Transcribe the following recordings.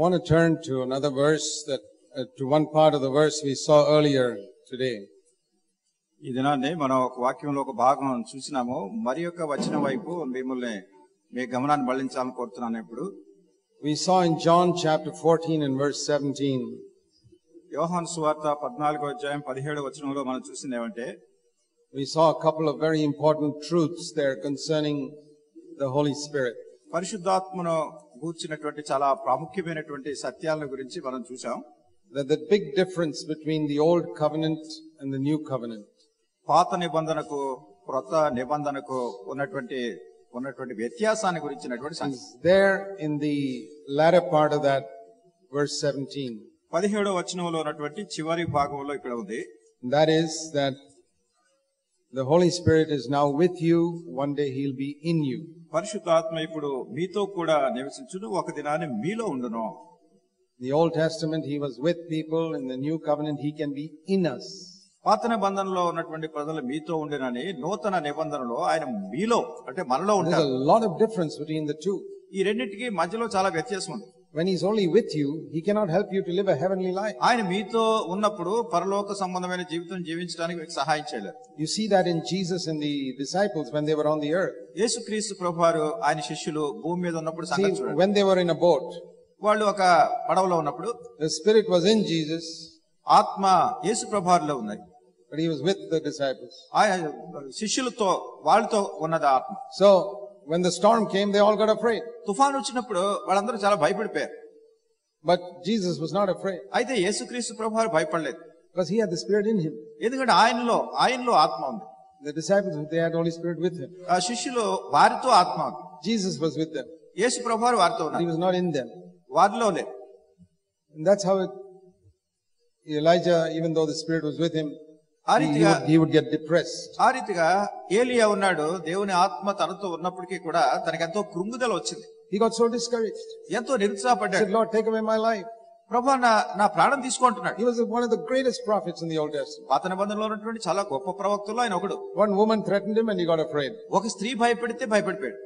want to turn to another verse to one part of the verse we saw earlier today. ఈ దినాన్ని మనం ఒక వాక్యంలో ఒక భాగం చూసినాము. మరి యొక్క వచనం వైపు మిమ్మల్ని మీ గమనాన్ని మళ్లించాలని కోరుతున్నాను. ఇప్పుడు we saw in John chapter 14 and verse 17. యోహాను సువార్త 14వ అధ్యాయం 17వ వచనంలో మనం చూసింది ఏమంటే, we saw a couple of very important truths there concerning the Holy Spirit. పరిశుద్ధాత్మను గూర్చినటువంటి చాలా ప్రాముఖ్యమైనటువంటి సత్యాల గురించి మనం చూసాం. That the big difference between the old covenant and the new covenant. పాత నిబంధనకు క్రొత్త నిబంధనకు ఉన్నటువంటి వ్యత్యాసాన్ని గురించినటువంటి there in the latter part of that verse 17. 17వ వచనంలో ఉన్నటువంటి చివరి భాగంలో ఇక్కడ ఉంది. That is that the Holy Spirit is now with you, one day he'll be in you. పరిశుద్ధాత్మ ఇప్పుడు మీతో కూడా నివసించును, ఒక దినాన్ని మీలో ఉండును. The Old Testament he was with people, in the new covenant he can be in us. పాత నిబంధనలో ఉన్నటువంటి ప్రజలు మీతో ఉండినని, నూతన నిబంధనలో ఆయన మీలో అంటే మనలో ఉంటారు. There's a lot of difference between the two. ఈ రెండింటికి మధ్యలో చాలా వ్యత్యాసం ఉంది. When he's only with you, he cannot help you to live a heavenly life. ఆయన మీతో ఉన్నప్పుడు పరలోక సంబంధమైన జీవితం జీవించడానికి మీకు సహాయం చేయలేరు. You see that in Jesus and the disciples when they were on the earth. యేసుక్రీస్తు ప్రభువారు ఆయన శిష్యులు భూమి మీద ఉన్నప్పుడు సంగతి చూడండి. When they were in a boat, వాళ్ళు ఒక పడవలో ఉన్నప్పుడు the Spirit was in Jesus, ఆత్మ యేసు ప్రభువారిలో ఉన్నది, but he was with the disciples. ఆయన శిష్యులతో వాళ్ళతో ఉన్నది ఆత్మ. So when the storm came, they all got afraid. తుఫాను వచ్చినప్పుడు వాళ్ళందరూ చాలా భయపడిపోయారు. But Jesus was not afraid. అయితే యేసుక్రీస్తు ప్రభువారు భయపడలేదు. Because he had the Spirit in him. ఎందుకంటే ఆయనలో ఆత్మ ఉంది. The disciples, they had Holy Spirit with him. ఆ శిష్యులు వారితో ఆత్మ ఉంది. Jesus was with them. యేసు ప్రభువారు వారితో He ఉన్నారు, was not in them. వారిలో లేదు. And that's how Elijah, even though the Spirit was with him, he would get depressed. ఆ రీతిగా ఏలియా ఉన్నాడు, దేవుని ఆత్మ తనతో ఉన్నప్పటికీ కూడా తనకి ఎంతో కృంగుదల వచ్చింది. He got so discouraged. ఎంతో He నిరుత్సాహపడ్డాడు. said, Lord, take away my life. ప్రభువా నా ప్రాణం తీసుకుంటున్నాడు. He was one of the greatest prophets in the Old Testament. పాత నిబంధనలో ఉన్నటువంటి చాలా గొప్ప ప్రవక్తల్లో ఆయన ఒకడు. One woman threatened him and he got afraid. ఒక స్త్రీ భయపడితే భయపడిపోయాడు.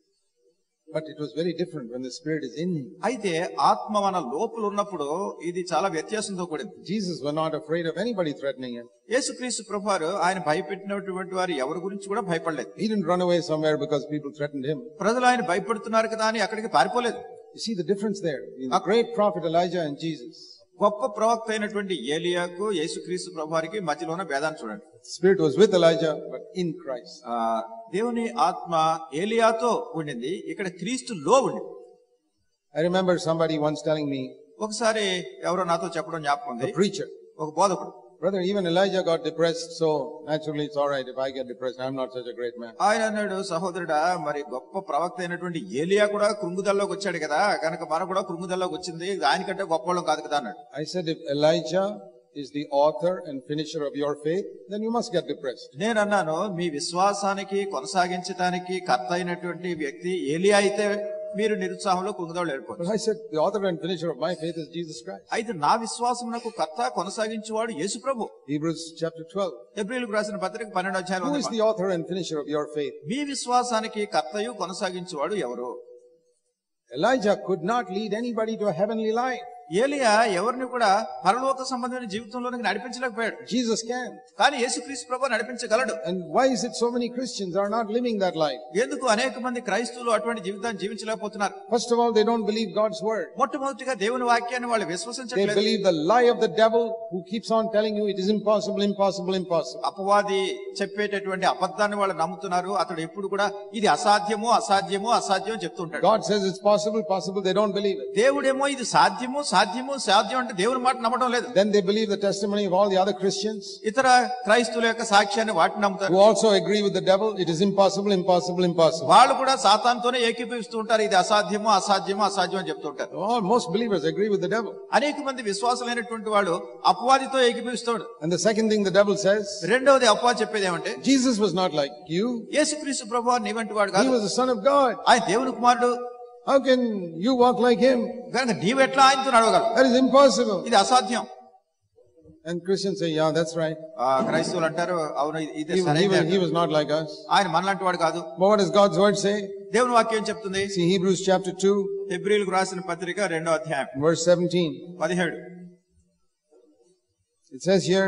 But it was very different when the Spirit is in him. అయితే ఆత్మ మన లోపల ఉన్నప్పుడు ఇది చాలా వ్యత్యాసంతో కూడింది. Jesus was not afraid of anybody threatening him. యేసుక్రీస్తు ప్రభువారు ఆయన భయపెట్టినటువంటి వారు ఎవరి గురించి కూడా భయపడలేదు. He didn't run away somewhere because people threatened him. ప్రజలు ఆయన భయపెడుతున్నారు కదా అని అక్కడికి పారిపోలేదు. You see the difference there in the great prophet Elijah and Jesus. గొప్ప ప్రవక్త అయినటువంటి ఏలియాకు యేసుక్రీస్తు ప్రభువారికి మధ్యలో ఉన్న భేదాన్ని చూడండి. Spirit was with Elijah, but in Christ. దేవుని ఆత్మ ఏలియాతో ఉండింది, ఇక్కడ క్రీస్తులో ఉండింది. I remember somebody once telling me, ఒకసారి ఎవరో నాతో చెప్పడం జ్ఞాపకం ఉంది. a preacher, ఒక బోధకుడు, brother, even Elijah got depressed, so naturally it's all right if I get depressed. I'm not such a great man. ఆయన అన్నాడు, సహోదరుడా, మరి గొప్ప ప్రవక్త అయినటువంటి ఏలియా కూడా కృంగుదల్లోకి వచ్చాడు కదా, కనుక మనం కూడా కృంగుదల్లోకి వచ్చింది, ఆయనకంటే గొప్పవాళ్ళం కాదు కదా అన్నాడు. I said, if Elijah is the author and finisher of your faith, then you must get depressed. నేను అన్నాను, మీ విశ్వాసానికి కొనసాగించడానికి కర్త అయినటువంటి వ్యక్తి ఏలియా అయితే మీరు నిరుత్సాహంలో కుంగుదోళ్ళు But ఏర్పడు. I said, the author and finisher of my faith is Jesus Christ. అయితే నా విశ్వాసమునకు కర్త కొనసాగించేవాడు యేసు ప్రభు. Hebrews chapter 12. హెబ్రీయులకు రాసిన పత్రిక 12వ అధ్యాయం. Who is the author and finisher of your faith? మీ విశ్వాసానికి కర్తయు కొనసాగించేవాడు ఎవరు? Elijah could not lead anybody to a heavenly life. ఏలియా ఎవరిని కూడా పరలోక సంబంధమైన జీవితంలోనికి నడిపించలేకపోయాడు. Jesus can. కానీ యేసుక్రీస్తు ప్రభువు నడిపించగలడు. And why is it so many Christians are not living that life? ఎందుకు అనేక మంది క్రైస్తవులు అటువంటి జీవితాన్ని జీవించలేకపోతున్నారు? First of all, they don't believe God's word. మొట్టమొదటిగా దేవుని వాక్యాన్ని వాళ్ళు They విశ్వసించట్లేదు. believe the lie of the devil who keeps on telling you it is impossible, impossible, impossible. అపవాది చెప్పేటటువంటి అబద్ధాన్ని వాళ్ళు నమ్ముతున్నారు. అతడు ఎప్పుడు కూడా ఇది అసాధ్యము అసాధ్యము అసాధ్యం చెప్తుంటాడు. God says it's possible, possible. They don't believe it. దేవుడేమో ఇది సాధ్యము సాధ్యము సాధ్యం అంటే దేవుని మాట నమ్మడం లేదు. Then they believe the testimony of all the other Christians ఇతర క్రైస్తవుల యొక్క సాక్ష్యాన్ని వాటిని నమ్ముతారు. who also agree with the devil. It is impossible, impossible, impossible. వాళ్ళు కూడా సాతానుతోనే ఏకీభవిస్తూ ఉంటారు. ఇది అసాధ్యము అసాధ్యము అసాధ్యం అని చెప్తుంటారు. Most believers agree with the devil. అనేక మంది విశ్వాసులైనటువంటి వాళ్ళు అపవాదితో ఏకీభవిస్తాడు. And the second thing the devil says, రెండవది అపవాది చెప్పేది ఏమంటే, Jesus was not like you. యేసుక్రీస్తు ప్రభువు నీవంటి వాడు He కాదు, was the Son of God. ఆయన దేవుని కుమారుడు. How can you walk like him? కనుక నీవెట్లా ఆయనతో నడవగలవు? That is impossible. ఇది అసాధ్యం. And Christians say, yeah, that's right. క్రైస్తవులు అంటారు, అవును ఇది సరైనదే. He was not like us. ఆయన మనలాంటి వాడు కాదు. But what does God's word say? దేవుని వాక్యం చెప్తుంది. See Hebrews chapter 2. హెబ్రీయులకు రాసిన పత్రిక 2వ అధ్యాయం verse 17. 17. It says here,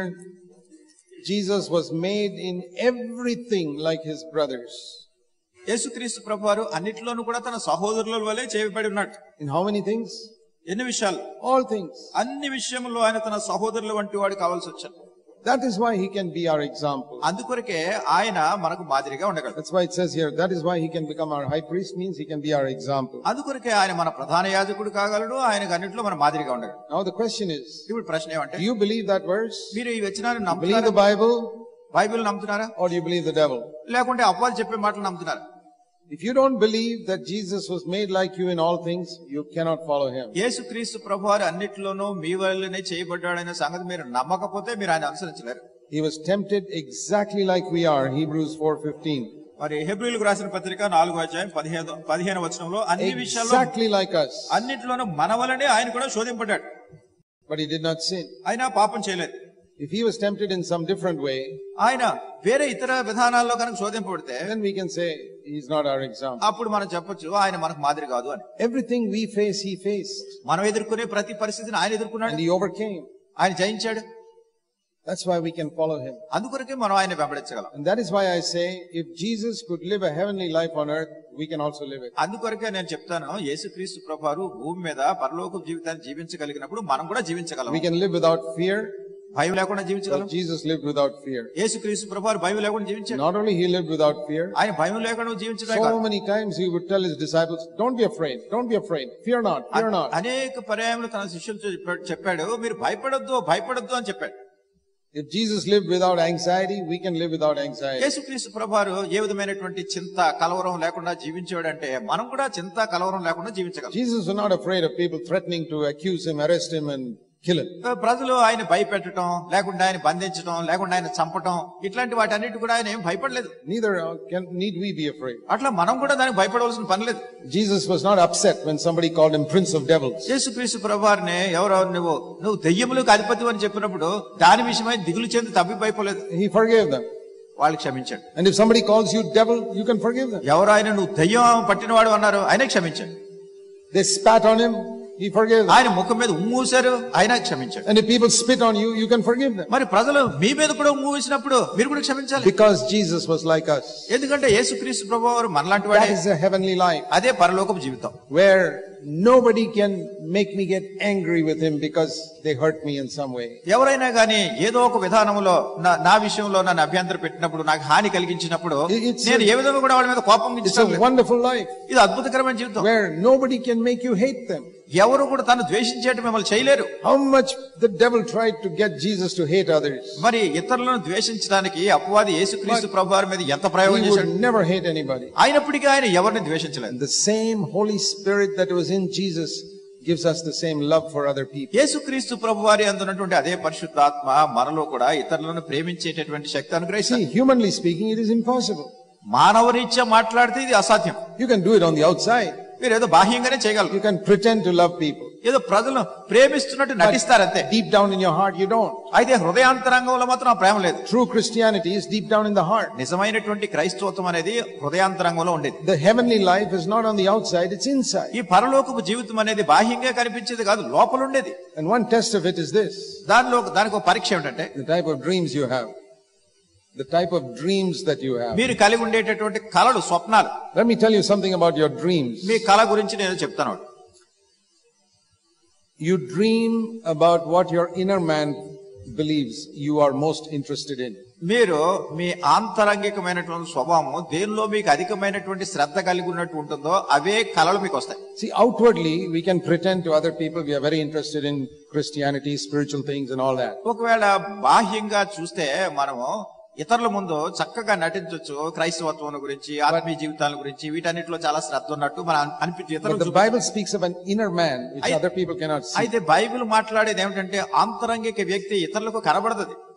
Jesus was made in everything like his brothers. యేసుక్రీస్తు ప్రభువారు అన్నిటిలోనూ కూడా తన సహోదరుల వలె చేయబడి ఉన్నాడు. In how many things? ఎన్ని విషయాలు? All things. అన్ని విషయముల్లో ఆయన తన సహోదరుల వంటి వాడు కావాల్సి వచ్చాడు. That is why he can be our example. అందుకొరకే ఆయన మనకు మాదిరిగా ఉండగలడు. That's why it says here, that is why he can become our high priest, means he can be our example. అందుకొరకే ఆయన మన ప్రధాన యాజకుడు కాగలడు, ఆయనకు అన్నిటిలో మన మాదిరిగా ఉండగలడు. Now the question is, ఇప్పుడు ప్రశ్న ఏమంటే, do you believe that verse? మీరు ఈ వచనాన్ని Believe నమ్ముతున్నారా? the Bible? బైబిల్ నమ్ముతున్నారా? Or do you believe the devil? లేకుంటే అపవాది చెప్పే మాటలు నమ్ముతున్నారా? If you don't believe that Jesus was made like you in all things, you cannot follow him. యేసుక్రీస్తు ప్రభువారు అన్నిటిలోనూ మీ వల్లనే చేయబడ్డాడనే సంగతి మీరు నమ్మకపోతే మీరు ఆయన అనుసరించలేరు. He was tempted exactly like we are, Hebrews 4:15. మరి హెబ్రీయులకు రాసిన పత్రిక 4వ అధ్యాయం 15వ వచనంలో అన్ని విషయాల్లో Exactly like us. అన్నిటిలోనూ మన వల్లనే ఆయన కూడా శోధింపడ్డాడు. But he did not sin. ఆయన పాపం చేయలేదు. If he was tempted in some different way, ఆయన వేరే ఇతర విధానాల్లో కనుక శోధింపబడితే then we can say he's not our example. అప్పుడు మనం చెప్పొచ్చు ఆయన మనకు మాదిరి కాదు అని. Everything we face, he faced. మనం ఎదుర్కొనే ప్రతి పరిస్థితిని ఆయన ఎదుర్కొన్నాడు. And he overcame. ఆయన జయించాడు. That's why we can follow him. అందుకొరకే మనం ఆయన వెంబడించగలం. And that is why I say, if Jesus could live a heavenly life on earth, we can also live it. అందుకొరకే నేను చెప్తాను, యేసుక్రీస్తు ప్రభువారు భూమి మీద పరలోక జీవితాన్ని జీవించగలిగినప్పుడు మనం కూడా జీవించగలం. We can live without fear. భయం లేకుండా జీవించగలం. Jesus lived without fear. యేసుక్రీస్తు ప్రభువారు భయం లేకుండా జీవించాడు. Not only he lived without fear, ఆయన భయం లేకుండా జీవించడమే so కాదు, many times he would tell his disciples, don't be afraid, don't be afraid, fear not, fear not. అనేక పర్యాయములు తన శిష్యులతో చెప్పాడు, మీరు భయపడొద్దు అని చెప్పాడు. If Jesus lived without anxiety, we can live without anxiety. యేసుక్రీస్తు ప్రభువారు ఏ విధమైనటువంటి చింత కలవరం లేకుండా జీవించాడంటే మనం కూడా చింత కలవరం లేకుండా జీవించగలం. Jesus was not afraid of people threatening to accuse him, arrest him and kill him. ప్రజలు ఆయన భయపెట్టడం, లేకుండా ఆయన బంధించడం, లేకుండా ఆయన చంపడం, ఇట్లాంటి వాటి అన్నిటి కూడా ఆయన ఏం భయపడలేదు. Neither need we be afraid. అట్లా మనం కూడా దానికి భయపడవలసిన పని లేదు. Jesus was not upset when somebody called him Prince of Devils. యేసుక్రీస్తు ప్రభువారిని ఎవరో నువ్వు దెయ్యములకు అధిపతి అని చెప్పినప్పుడు దాని విషయమై దిగులు చెంది తప్పిపోలేదు. He forgave them. వాళ్ళకి క్షమించాడు. And if somebody calls you devil, you can forgive them. ఎవరు ఆయన నువ్వు దెయ్యం పట్టినవాడు అన్నారు, ఆయనే క్షమించాడు. They spat on him, he forgave them. ఆయన ముఖం మీద ఉమ్మూసారు, ఆయన క్షమించాడు. And if people spit on you, you can forgive them. మరి ప్రజలు మీ మీద కూడా ఉమ్ము వేసినప్పుడు మీరు కూడా క్షమించాలి. Because Jesus was like us. ఎందుకంటే యేసుక్రీస్తు ప్రభువారు మనలాంటి వాడే. That is a heavenly life. అదే పరలోకపు జీవితం. Where nobody can make me get angry with him because they hurt me in some way. ఎవరైనా గానీ ఏదో ఒక విధానంలో నా విషయంలో నన్ను అభ్యంతరం పెట్టినప్పుడు, నాకు హాని కలిగించినప్పుడు నేను ఏ విధంగా కూడా వాళ్ళ మీద కోపం It's a wonderful life. ఇది అద్భుతకరమైన జీవితం. Where nobody can make you hate them. ఎవరు కూడా తను ద్వేషించేట మిమ్మల్ని చేయలేరు. How much the devil tried to get Jesus to hate others. మరి ఇతరులను ద్వేషించడానికి అపవాది యేసుక్రీస్తు ప్రభువారి మీద ఎంత ప్రయోగం He చేశాడు. would never hate anybody. అయినప్పటికీ ఆయన ఎవరిని ద్వేషించలేదు. The same Holy Spirit that was in Jesus gives us the same love for other people. యేసుక్రీస్తు ప్రభువారి అందున్నటువంటి అదే పరిశుద్ధాత్మ మనలో కూడా ఇతరులను ప్రేమించేటటువంటి శక్తి అనుగ్రహిస్తుంది. See, humanly speaking, it is impossible. మానవరీత్యా మాట్లాడితే ఇది అసాధ్యం. You can do it on the outside. మీరు ఏదో బాహ్యంగానే చేయగలరు. You can pretend to love people. ఏదో ప్రజలను ప్రేమిస్తున్నట్టు నటిస్తారంతే. Deep down in your heart, you don't. అయితే హృదయాంతరంగంలో మాత్రం ఆ ప్రేమ లేదు. True Christianity is deep down in the heart. నిజమైనటువంటి క్రైస్తవత్వం అనేది హృదయాంతరంగంలో ఉండేది. The heavenly life is not on the outside, it's inside. ఈ పరలోకపు జీవితం అనేది బాహ్యంగా కనిపించేది కాదు, లోపల ఉండేది. And one test of it is this. దానికి ఒక పరీక్ష ఏమిటంటే The type of dreams you have. The type of dreams that you have. మీరు కలిగి ఉండేటటువంటి కలలు, స్వప్నాలు. Let me tell you something about your dreams. మీ కళ గురించి నేను చెప్తాను. You dream about what your inner man believes you are most interested in. మీరు మీ ఆంతరంగికమైనటువంటి స్వభావం దేనిలో మీకు అధికమైనటువంటి శ్రద్ధ కలిగి ఉన్నట్టు ఉంటుందో అవే కళలు మీకు వస్తాయి. See, outwardly we can pretend to other people we are very interested in Christianity, spiritual things and all that. ఒకవేళ బాహ్యంగా చూస్తే మనము ఇతరుల ముందు చక్కగా నటించవచ్చు, క్రైస్తవత్వం గురించి, ఆత్మీయ జీవితాల గురించి, వీటన్నిటిలో చాలా శ్రద్ధ ఉన్నట్టు మనం అనిపించే. But the Bible speaks of an inner man which other people cannot see. అయితే బైబిల్ మాట్లాడేది ఏమిటంటే ఆంతరంగిక వ్యక్తి ఇతరులకు కనబడదు.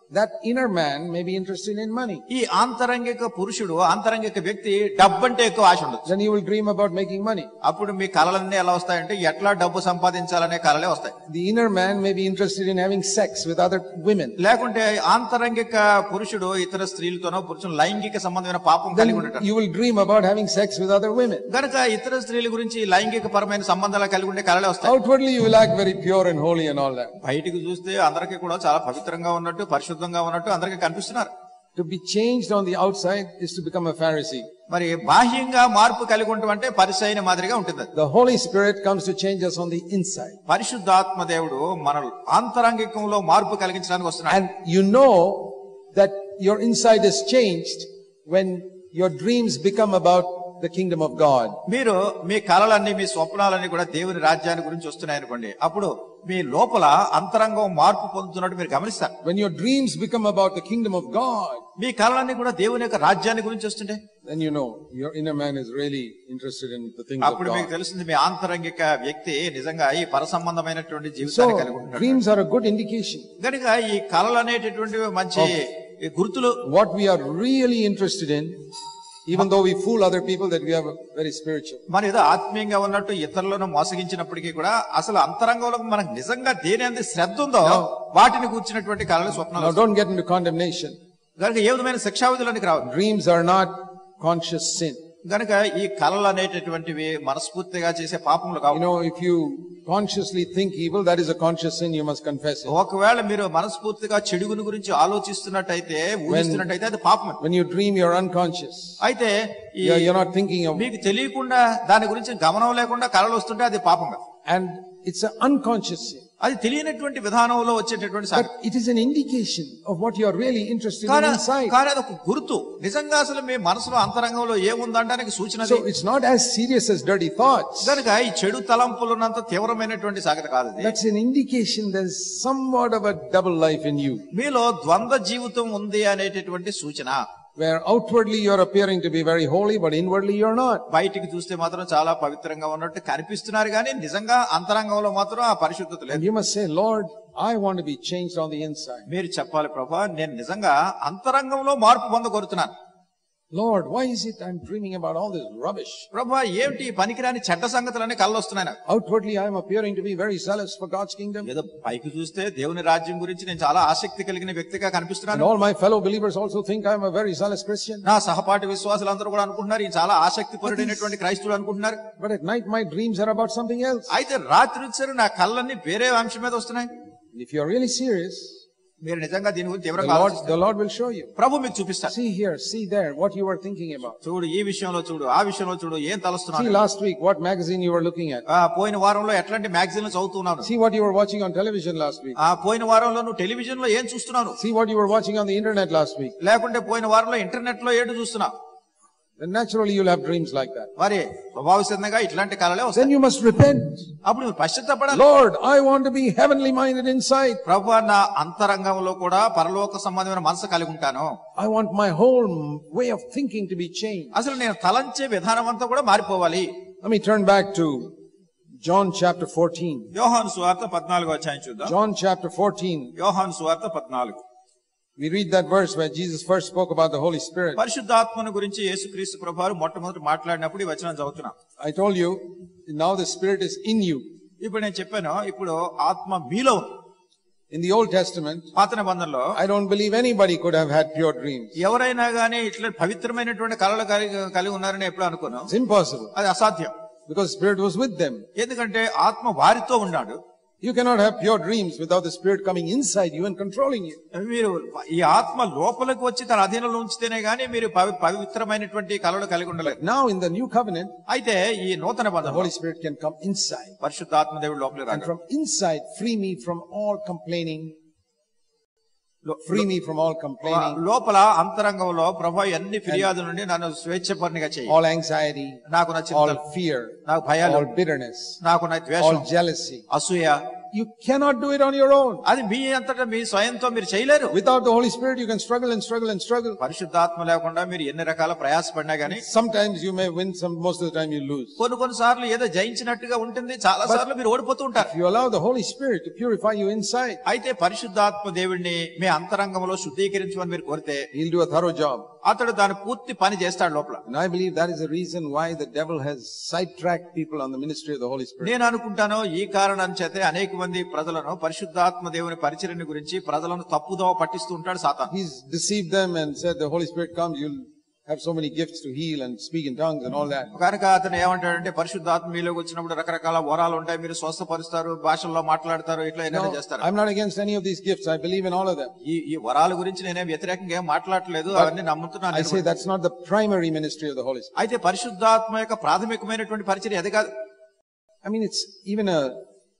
that inner man may be interested in money. ఈ ఆంతరంగిక పురుషుడు, ఆంతరంగిక వ్యక్తి డబ్బంటే ఎక్కువ ఆశ ఉండొచ్చు. Then you will dream about making money. అప్పుడు మీ కలలన్నీ ఎలా వస్తాయంటే ఎట్లా డబ్బు సంపాదించాలనే కలలే వస్తాయి. The inner man may be interested in having sex with other women. లేకుంటే ఆంతరంగిక పురుషుడు ఇతర స్త్రీలతోనో పురుషులు లైంగిక సంబంధమైన పాపం కలిగి ఉంటాడు. You will dream about having sex with other women. గనుక ఇతర స్త్రీల గురించి లైంగిక పరమైన సంబంధాలు కలిగి ఉండే కలలే వస్తాయి. Outwardly you will act very pure and holy and all that. బయటికి చూస్తే అందరికీ కూడా చాలా పవిత్రంగా ఉన్నట్టు, పరిశుద్ధంగా ఉన్నట్టు అందరికీ కనిపిస్తున్నారు. To be changed on the outside is to become a Pharisee. మరి బాహ్యంగా మార్పు కలిగి ఉండటం అంటే పరిసయ్యుని మాదిరిగా ఉంటుంది. The Holy Spirit comes to change us on the inside. పరిశుద్ధాత్మ దేవుడు మన ఆంతరంగికంలో మార్పు కలిగించడానికి వస్తున్నాడు. And you know that your inside is changed when your dreams become about the kingdom of God. మీరు మీ కలలన్నీ, మీ స్వప్నాలన్నీ కూడా దేవుని రాజ్యాన్ని గురించి వస్తున్నాయి అనుకోండి, అప్పుడు మీ లోపల అంతరంగం మార్పు పొందుతున్నట్టు మీరు గమనిస్తారు. When your dreams become about the kingdom of God, మీ కలలన్నీ కూడా దేవుని యొక్క రాజ్యాన్ని గురించి వస్తుంటే, then you know your inner man is really interested in the things of అప్పుడు మీకు God. తెలుస్తుంది మీ ఆంతరంగిక వ్యక్తి నిజంగా ఈ పరసంబంధమైనటువంటి జీవితాన్ని So కలిగి ఉంటాడు. dreams are a good indication. కనుక ఈ కలలు అనేటటువంటివి మంచి గుర్తులు. What we are really interested in, even though we fool other people that we are very spiritual. మన ఏదో ఆత్మీయంగా ఉన్నట్టు ఇతరులను మోసగించినప్పటికీ కూడా అసలు అంతరంగంలో మనకు నిజంగా దేని అంది శ్రద్ధ ఉందో వాటిని కూర్చున్నటువంటి కలలు, Now స్వప్నాలు. don't get into condemnation. కనుక ఏ విధమైన శిక్షావిధులోనికి రావు. Dreams are not conscious sin. గనుక ఈ కలలు అనేటటువంటివి మనస్ఫూర్తిగా చేసే పాపములు You కావు. know, if you consciously think evil, that is a conscious sin, you must confess it. ఒకవేళ మీరు మనస్ఫూర్తిగా చెడుగుని గురించి ఆలోచిస్తున్నట్టయితే, ఊహిస్తున్నట్టయితే అది పాపమే. When you dream, you're unconscious. అయితే ఈ You're not thinking of, మీకు తెలియకుండా దాని గురించి గమనం లేకుండా కలలు వస్తుంటే అది పాపంగా. and it's an unconscious sin. అది తెలియనటువంటి విధానంలో వచ్చేటటువంటి But it is an indication of what you are really interested in inside. కానీ అది ఒక గుర్తు. నిజంగా అసలు మీ మనసులో అంతరంగంలో ఏముందనడానికి సూచన. So it's not as serious as dirty thoughts. కనుక ఈ చెడు తలంపులున్నంత తీవ్రమైనటువంటి సంగతి కాదు అది. That's an indication there's somewhat of a double life in you, మీలో ద్వంద్వ జీవితం ఉంది అనేటటువంటి సూచన. where outwardly you're appearing to be very holy, but inwardly you're not. బయటికి చూస్తే మాత్రం చాలా పవిత్రంగా ఉన్నట్టు కనిపిస్తున్నారు, కానీ నిజంగా అంతరంగంలో మాత్రం ఆ పరిశుద్ధత లేదు. And you must say, Lord, I want to be changed on the inside. మీరు చెప్పాలి, ప్రభా నేను నిజంగా అంతరంగంలో మార్పు పొందగోరుతున్నాను. Lord, why is it I'm dreaming about all this rubbish? ప్రభా ఏమిటి పనికిరాని చెడ్డ సంగతులన్నీ కళ్ళు వస్తున్నాయి నాకు. Outwardly I am appearing to be very zealous for God's kingdom. ఏదో పైకి చూస్తే దేవుని రాజ్యం గురించి నేను చాలా ఆసక్తి కలిగిన వ్యక్తిగా And కనిపిస్తున్నాను. all my fellow believers also think I'm a very zealous Christian. నా సహపాఠి విశ్వాసులందరూ కూడా అనుకుంటున్నారు ఈ చాలా ఆసక్తి పరుడైనటువంటి క్రైస్తవులు అనుకుంటున్నారు. But at night my dreams are about something else. అయితే రాత్రి వచ్చారు నా కళ్ళన్నీ వేరే అంశం మీద వస్తున్నాయి. And if you are really serious, మీరు నిజంగా దీని గురించి the తీవ్రంగా ఆలోచిస్తే Lord will show you. ప్రభు మీకు చూపిస్తారు. See here, see there, what you were thinking about. చూడు ఈ విషయంలో చూడు, ఆ విషయంలో చూడు, ఏం See తలస్తున్నాను. last week what magazine you were looking at. పోయిన వారంలో ఎట్లాంటి మ్యాగజైన్లు చదువుతున్నాను. See what you were watching on television last week. పోయిన వారంలో నువ్వు టెలివిజన్ లో ఏం చూస్తున్నాను. See what you were watching on the internet last week. లేకుంటే పోయిన వారంలో ఇంటర్నెట్ లో ఏంటి చూస్తున్నావు. Then naturally you'll have dreams like that. మరి స్వభావసిద్ధంగా ఇట్లాంటి కలలే Then వస్తాయి. you must repent. అప్పుడు నువ్వు పశ్చాత్తాపడాలి. Lord, I want to be heavenly minded inside. ప్రభు నా అంతరంగంలో కూడా పరలోక సంబంధమైన మనసు కలిగి ఉంటాను. I want my whole way of thinking to be changed. అసలు నేను తలంచే విధానం అంతా కూడా మారిపోవాలి. Let me turn back to John chapter 14. యోహాను సువార్త 14వ అధ్యాయం చూద్దాం. John chapter 14. యోహాను సువార్త 14. We read that verse where Jesus first spoke about the Holy Spirit. పరిశుద్ధాత్మను గురించి యేసుక్రీస్తు ప్రభువారు మొట్టమొదటి మాట్లాడినప్పుడు ఈ వచనం చదువుతున్నా. I told you, now the Spirit is in you. ఇప్పుడు నేను చెప్పాను, ఇప్పుడు ఆత్మ మీలో ఉంది. In the Old Testament, పాత నిబంధనలో I don't believe anybody could have had pure dreams. ఎవరైనా గానీ ఇట్లా పవిత్రమైనటువంటి కళలు కలిగి ఉన్నారని ఎప్పుడు అనుకున్నాం. It's impossible. అది అసాధ్యం. Because Spirit was with them. ఎందుకంటే ఆత్మ వారితో ఉన్నాడు. You cannot have pure dreams without the Spirit coming inside you and controlling you. మీరు ఈ ఆత్మ లోపలికి వచ్చి తన అధీనంలో ఉంచితేనే గానీ మీరు పవిత్రమైనటువంటి కళలు కలిగి ఉండలేదు. Now in the new covenant, అయితే ఈ నూతన the బంధంలో Holy Spirit can come inside. పరిశుద్ధాత్మ దేవుడు లోపలికి And రాడు. from inside, free me from all complaining. Free me from all complaining, లోపల అంతరంగంలో ప్రభు అన్ని ఫిర్యాదుల నుండి నన్ను స్వేచ్ఛపరినిగా చేయి. all anxiety, నాకు నా all చింతలు, fear, నాకు భయాలు, all bitterness, నాకు నా all ద్వేషం, jealousy, అసూయ, You cannot do it on your own. అది మీ అంతటా మీ స్వయంతో మీరు చేయలేరు. Without the Holy Spirit, you can struggle and struggle and struggle. పరిశుద్ధాత్మ లేకుండా మీరు ఎన్ని రకాల ప్రయాసపడినా గానీ Sometimes you may win, most of the time you lose. కొన్ని సార్లు ఏదో జయించినట్టుగా ఉంటుంది, చాలా సార్లు మీరు ఓడిపోతూ ఉంటారు. If you allow the Holy Spirit to purify you inside, అయితే పరిశుద్ధాత్మ దేవుడిని మీ అంతరంగంలో శుద్ధీకరించమని మీరు కోరితే He'll do a thorough job. అతడు దాని పూర్తి పని చేస్తాడు లోపల. And I believe that is the reason why the devil has sidetracked people on the ministry of the Holy Spirit. నేను అనుకుంటాను ఈ కారణం చేతే అనేక మంది ప్రజలను పరిశుద్ధాత్మ దేవుని పరిచర్య గురించి ప్రజలను తప్పుదోవ పట్టిస్తూ ఉంటాడు సాతాను. He's deceived them and said the Holy Spirit comes, you'll have so many gifts to heal and speak in tongues and all that. కనుక అతను ఏమంటాడంటే పరిశుద్ధాత్మ మీలోకి వచ్చినప్పుడు రకరకాల వరాలు ఉంటాయి, మీరు స్వస్థపరుస్తారు, భాషల్లో మాట్లాడతారు, ఇట్లా ఏదైనా చేస్తారు. I'm not against any of these gifts. I believe in all of them. ఈ వరాల గురించి నేనేం వ్యతిరేకంగా ఏం మాట్లాడలేదు, అవన్నీ నమ్ముతున్నాను. I say that's not the primary ministry of the Holy Spirit. అయితే పరిశుద్ధాత్మ యొక్క ప్రాథమికమైనటువంటి పరిచర్య అది కాదు. I mean, it's even a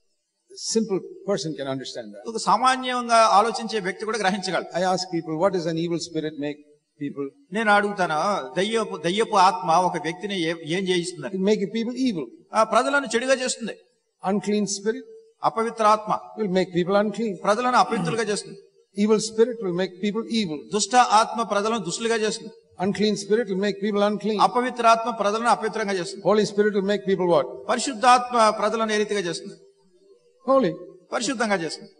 simple person can understand that. ఒక సామాన్యంగా ఆలోచించే వ్యక్తి కూడా గ్రహించగలడు. I ask people, what does an evil spirit make people? నేను అడుగుతాను, దయ్యపు ఆత్మ ఒక వ్యక్తిని ఏం చేయిస్తుంది? It make people evil. ఆ ప్రజలను చెడుగా చేస్తుంది. Unclean spirit అపవిత్ర ఆత్మ will make people unclean. ప్రజలను అపవిత్రులుగా చేస్తుంది. Evil spirit will make people evil. దుష్ట ఆత్మ ప్రజలను దుష్టులుగా చేస్తుంది. Unclean spirit will make people unclean. అపవిత్ర ఆత్మ ప్రజలను అపవిత్రంగా చేస్తుంది. Holy spirit will make people what? పరిశుద్ధాత్మ ప్రజలను ఏ రీతిగా చేస్తుంది? Holy. పరిశుద్ధంగా చేస్తుంది.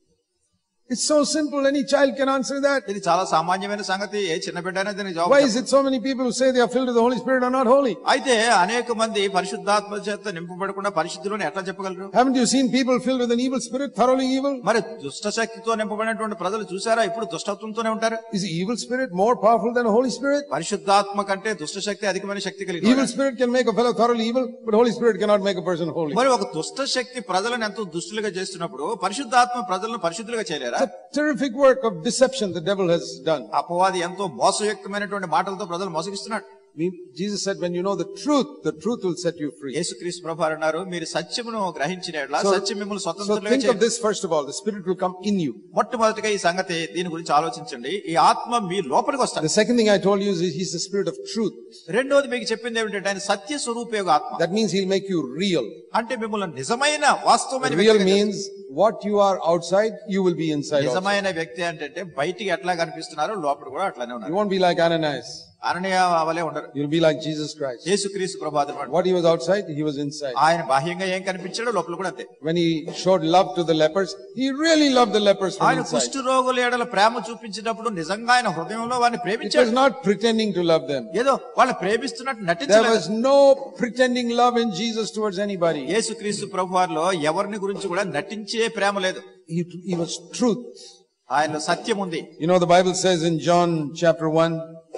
It's so simple, any child can answer that. ఇది చాలా సామాన్యమైన సంగతి, ఏ చిన్న బిడ్డైనా దీనికి జవాబు. Why is it so many people who say they are filled with the Holy Spirit are not holy? అయితే అనేక మంది పరిశుద్ధాత్మ చేత నింపబడకుండా పరిశుద్ధులను ఎట్లా చెప్పగలరు? Haven't you seen people filled with an evil spirit, thoroughly evil? మరి దుష్ట శక్తితో నింపబడినటువంటి ప్రజలు చూసారా? ఇప్పుడు దుష్టత్వంతోనే ఉంటారు. Is the evil spirit more powerful than a Holy Spirit? పరిశుద్ధాత్మ కంటే దుష్ట శక్తి అధికమైన శక్తి కలిగి. Evil spirit can make a fellow thoroughly evil, but Holy Spirit cannot make a person holy. మరి ఒక దుష్ట శక్తి ప్రజలను ఎంతో దుష్టులుగా చేస్తున్నప్పుడు పరిశుద్ధాత్మ ప్రజలను పరిశుద్ధులుగా చేయలేరా? Terrific work of deception the devil has done. అపవాది ఎంతో మోసయుక్తమైనటువంటి మాటలతో ప్రజలు మోసగిస్తున్నాడు. Jesus said, when you know the truth will set you free. యేసుక్రీస్తు ప్రభువు అన్నారు, మీరు సత్యమును గ్రహించినట్లా సత్యం మిమ్మల్ని So స్వతంత్రులుగా think of చేస్తుంది. this first of all, the Spirit will come in you. మొట్టమొదటిగా ఈ సంగతి దీని గురించి ఆలోచించండి. ఈ ఆత్మ మీ లోపలికి వస్తాడు. The second thing I told you is he's the Spirit of truth. రెండోది మీకు చెప్పింది ఏమిటంటే ఆయన సత్య స్వరూపయోగ ఆత్మ. That means he'll make you real. అంటే మిమ్మల్ని నిజమైన వాస్తవమైన Real వ్యక్తిగా means what you are outside, you will be inside also. నిజమైన వ్యక్తి అంటే బయటికి ఎట్లా కనిపిస్తున్నారో లోపల కూడా అట్లానే You ఉన్నారు. won't be like Ananias. అననీయ వలే ఉండరు. You'll be like Jesus Christ. యేసుక్రీస్తు ప్రభువు అన్నమాట. What he was outside, he was inside. ఆయన బాహ్యంగా ఏం కనిపించాడో లోపల కూడా అంతే. When he showed love to the lepers, he really loved the lepers from ఆయన inside. కుష్ఠ రోగుల ఎడల ప్రేమ చూపించినప్పుడు నిజంగా ఆయన హృదయంలో వారిని It was ప్రేమించాడు. not pretending to love them. ఏదో వాళ్ళు ప్రేమిస్తున్నట్టు There నటించలేదు. was no pretending love in Jesus towards anybody. యేసుక్రీస్తు ప్రభువారిలో ఎవరిని గురించి కూడా నటించే ప్రేమ లేదు. He was truth. ఆయనలో సత్యం ఉంది. You know, the Bible says in John chapter 1,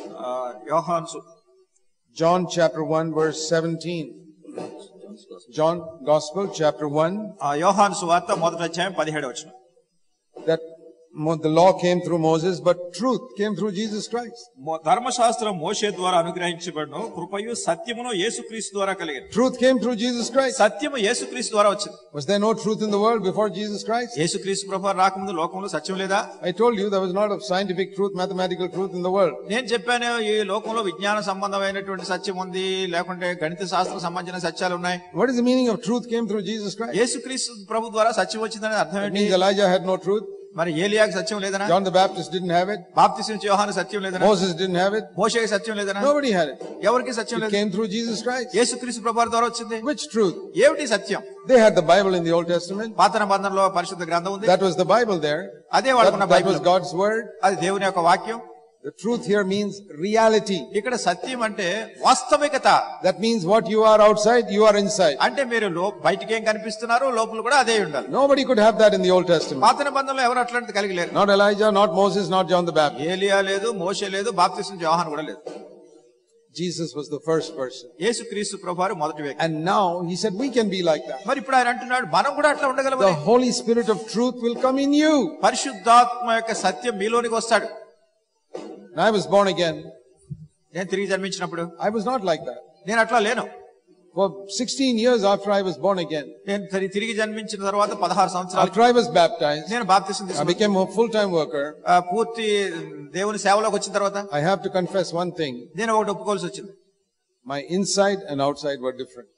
John chapter 1 verse 17. John Gospel chapter 1. యోహాను సువార్త 1వ అధ్యాయం 17వ వచనం. That the law came through Moses, but truth came through Jesus Christ. ధర్మశాస్త్రం మోషే ద్వారా అనుగ్రహించబడను, కృపయు సత్యమును యేసుక్రీస్తు ద్వారా కలిగెను. Truth came through Jesus Christ. సత్యము యేసుక్రీస్తు ద్వారా వచ్చింది. Was there no truth in the world before Jesus Christ? యేసుక్రీస్తు ప్రభువు రాకముందు లోకంలో సత్యం లేదా? I told you there was not of scientific truth, mathematical truth in the world. నేను చెప్పాను, ఈ లోకంలో విజ్ఞాన సంబంధమైనటువంటి సత్యం ఉంది, లేకుంటే గణిత శాస్త్ర సంబంధించిన సత్యాలు ఉన్నాయి. What is the meaning of truth came through Jesus Christ? యేసుక్రీస్తు ప్రభు ద్వారా సత్యం వచ్చిందని అర్థం It ఏంటి? means Elijah had no truth. మరి ఏలియాకి సత్యం లేదనా? John the Baptist didn't have it. బాప్తిసం ఇచ్చే యోహాను సత్యం లేదనా? Moses didn't have it. మోషేకి సత్యం లేదనా? Nobody had it. ఎవరికి సత్యం It లేదు? came through Jesus Christ. యేసుక్రీస్తు ప్రభువు ద్వారా వచ్చింది. Which truth? ఏమిటి సత్యం? They had the Bible in the Old Testament. పాత నిబంధనలో పరిశుద్ధ గ్రంథం ఉంది. That was the Bible there. అదే వాడుకున్న That Bible. was God's word. అది దేవుని యొక్క వాక్యం. The truth here means reality. ఇక్కడ సత్యం అంటే వాస్తవికత. That means what you are outside, you are inside. అంటే మీరు బయటికి ఏం కనిపిస్తున్నారో లోపల కూడా అదే ఉండాలి. Nobody could have that in the Old Testament. పాత నిబంధనలో ఎవరు అట్లాంటిది కలిగి లేరు. Not Elijah, not Moses, not John the Baptist. ఏలియా లేదు, మోషే లేదు, బాప్తిసం ఇచ్చే యోహాను కూడా లేదు. Jesus was the first person. యేసుక్రీస్తు ప్రభువారు మొదటి వ్యక్తి. And now he said we can be like that. మరి ఇప్పుడు ఆయన అంటున్నాడు మనం కూడా అట్లా ఉండగలమని. The Holy Spirit of truth will come in you. పరిశుద్ధాత్మ యొక్క సత్యం మీలోనికి వస్తాడు. When I was born again, నేను తిరిగి జన్మించినప్పుడు I was not like that. నేను అట్లా లేను. For 16 years after I was born again, నేను తిరిగి జన్మించిన తర్వాత 16 సంవత్సరాలు after I was baptized, నేను బాప్తిసం I తీసుకున్నాను. became a full-time worker. పూర్తి దేవుని సేవలోకి వచ్చిన తర్వాత I have to confess one thing. నేను ఒకటి ఒప్పుకోవాల్సి వచ్చింది. My inside and outside were different.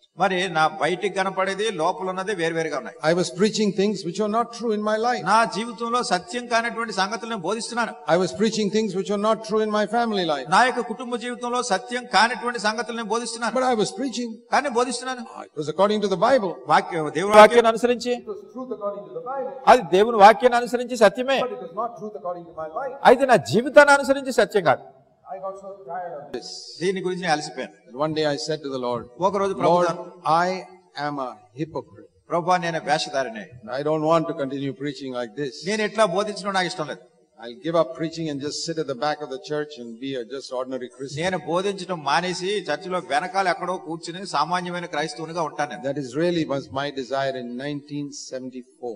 మరి నా బయటికి కనపడేది లోపల ఉన్నది వేరువేరుగా ఉన్నాయి. I was preaching things which are not true in my life. నా జీవితంలో సత్యం కానటువంటి సంగతులను బోధిస్తున్నాను. I was preaching things which are not true in my family life. నా యొక్క కుటుంబ జీవితంలో సత్యం కానటువంటి సంగతులను బోధిస్తున్నాను. But I was preaching. కానీ బోధిస్తున్నాను. It was according to the Bible. దేవుని వాక్యాన్ని అనుసరించి, It was truth according to the Bible. అది దేవుని వాక్యాన్ని అనుసరించి సత్యమే. But it was not truth according to my life. అయితే నా జీవితాన్ని అనుసరించి సత్యం కాదు. I got so tired of this. దీని గురించి నేను అలసిపోయాను. One day I said to the Lord, ఒక రోజు Lord, ప్రభువుతో, I am a hypocrite. ప్రభువా నేను వేషధారిని. I don't want to continue preaching like this. నేను ఎట్లా బోధించడం నాకు ఇష్టం లేదు. I'll give up preaching and just sit at the back of the church and be a just ordinary Christian. నేను బోధించడం మానేసి చర్చిలో వెనకాల ఎక్కడో కూర్చుని సామాన్యమైన క్రైస్తవునిగా ఉంటాను. That is really was my desire in 1974.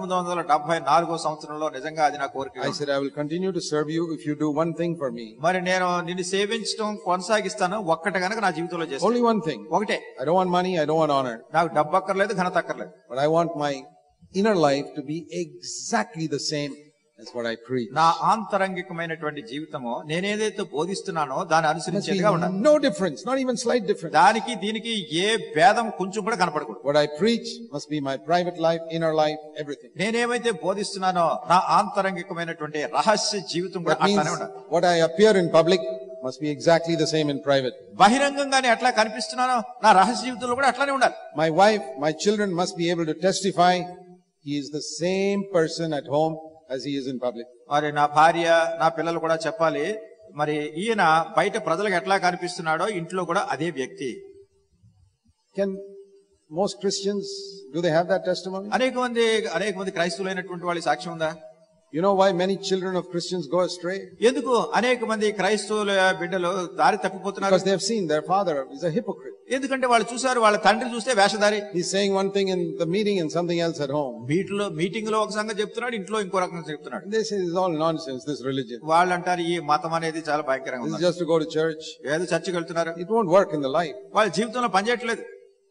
1974 సంవత్సరంలో నిజంగా అది నా కోరిక. I said, I will continue to serve you if you do one thing for me. మరి నేను నిన్ను సేవించడం కొనసాగిస్తాను ఒక్కటి గనక నా జీవితంలో చేస్తాను. Only one thing. ఒకటే. I don't want money, I don't want honor. నాకు డబ్బు అక్కర్లేదు, ఘనత అక్కర్లేదు. But I want my inner life to be exactly the same as what I preach. నా ఆంతరంగికమైనటువంటి జీవితము నేనేదైతే బోధిస్తున్నానో దాని అనుసరించేదిగా ఉండాలి. No difference, not even slight difference. దానికి దీనికి ఏ భేదం కొంచెం కూడా కనపడకూడదు. What I preach must be my private life, inner life, everything. నేనేమైతే బోధిస్తున్నానో నా ఆంతరంగికమైనటువంటి రహస్య జీవితం కూడా That means అట్లానే ఉండాలి. what I appear in public must be exactly the same in private. బహిరంగంగానే ఎట్లా కనిపిస్తున్నానో నా రహస్య జీవితంలో కూడా అట్లానే ఉండాలి. My wife, my children must be able to testify he is the same person at home as he is in public. మరి నా భార్య, నా పిల్లలు కూడా చెప్పాలి, మరి ఈయన బయట ప్రజలకు ఎట్లా కనిపిస్తున్నాడో ఇంట్లో కూడా అదే వ్యక్తి. Can most Christians, do they have that testimony? అనేక మంది క్రైస్తవులైనటువంటి వాళ్ళ సాక్ష్యం ఉందా? You know why many children of Christians go astray? ఎందుకు అనేక మంది క్రైస్తవుల బిడ్డలు దారి తప్పిపోతున్నారు? Because they have seen their father is a hypocrite. ఎందుకంటే వాళ్ళు చూసారు, వాళ్ళ తండ్రి చూస్తే వేషధారి. He's saying one thing in the meeting and something else at home. Meeting లో ఒక సంగతి చెప్తున్నాడు, ఇంట్లో ఇంకో రకంగా చెప్తున్నాడు. They say this is all nonsense, this religion. వాళ్ళు అంటారు ఈ మతం అనేది చాలా భయంకరంగా This is ఉంది. just to go to church. ఏదో చర్చికి వెళ్తున్నారు. It won't work in the life. వాళ్ళ జీవితంలో పనిచేయట్లేదు.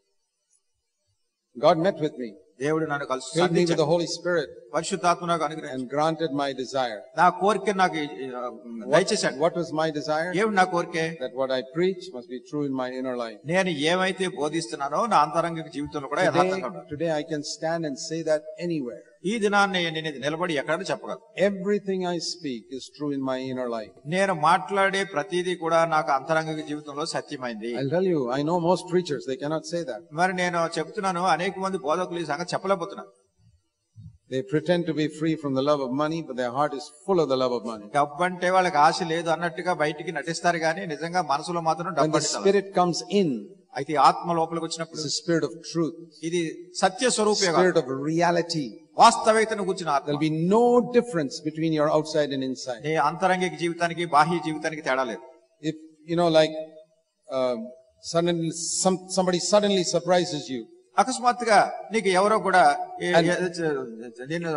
God met with me, దేవుడు నన్ను filled me with the Holy Spirit పరిశుద్ధాత్మ నాకు అనుగ్రహించాడు. and granted my desire. నా కోరిక నాకు దయచేశాడు. What was my desire? ఏమిటి నా కోరికే? That what I preach must be true in my inner life. నేను ఏమైతే బోధిస్తున్నానో నా అంతరంగిక జీవితంలో కూడా యథార్థంగా ఉండాలి. Today I can stand and say that anywhere. ఈ దినాన్ని నేను ఇది నిలబడి ఎక్కడైనా చెప్పగలను. Everything I speak is true in my inner life. నేను మాట్లాడే ప్రతిదీ కూడా నాకు అంతరంగిక జీవితంలో సత్యమైంది. I'll tell you, I know most preachers, they cannot say that. మరి నేను చెప్తున్నాను, అనేక మంది బోధకులు ఈ సంగతి చెప్పలేకపోతున్నారు. They pretend to be free from the love of money, but their heart is full of the love of money. డబ్బు అంటే వాళ్ళకి ఆశ లేదు అన్నట్టుగా బయటికి నటిస్తారు, కానీ నిజంగా మనసులో మాత్రం When డబ్బు the Spirit comes in, అయితే ఆత్మ లోపలికి వచ్చినప్పుడు it's the Spirit of truth, ఇది సత్య స్వరూపంగా Spirit of reality. వాస్తవికతను కూర్చున్న ఆత్మ. There'll be no difference between your outside and inside. నీ అంతరంగిక జీవితానికి బాహ్య జీవితానికి తేడా లేదు. If, like, suddenly, somebody suddenly surprises you. అకస్మాత్తుగా నీకు ఎవరో కూడా నేను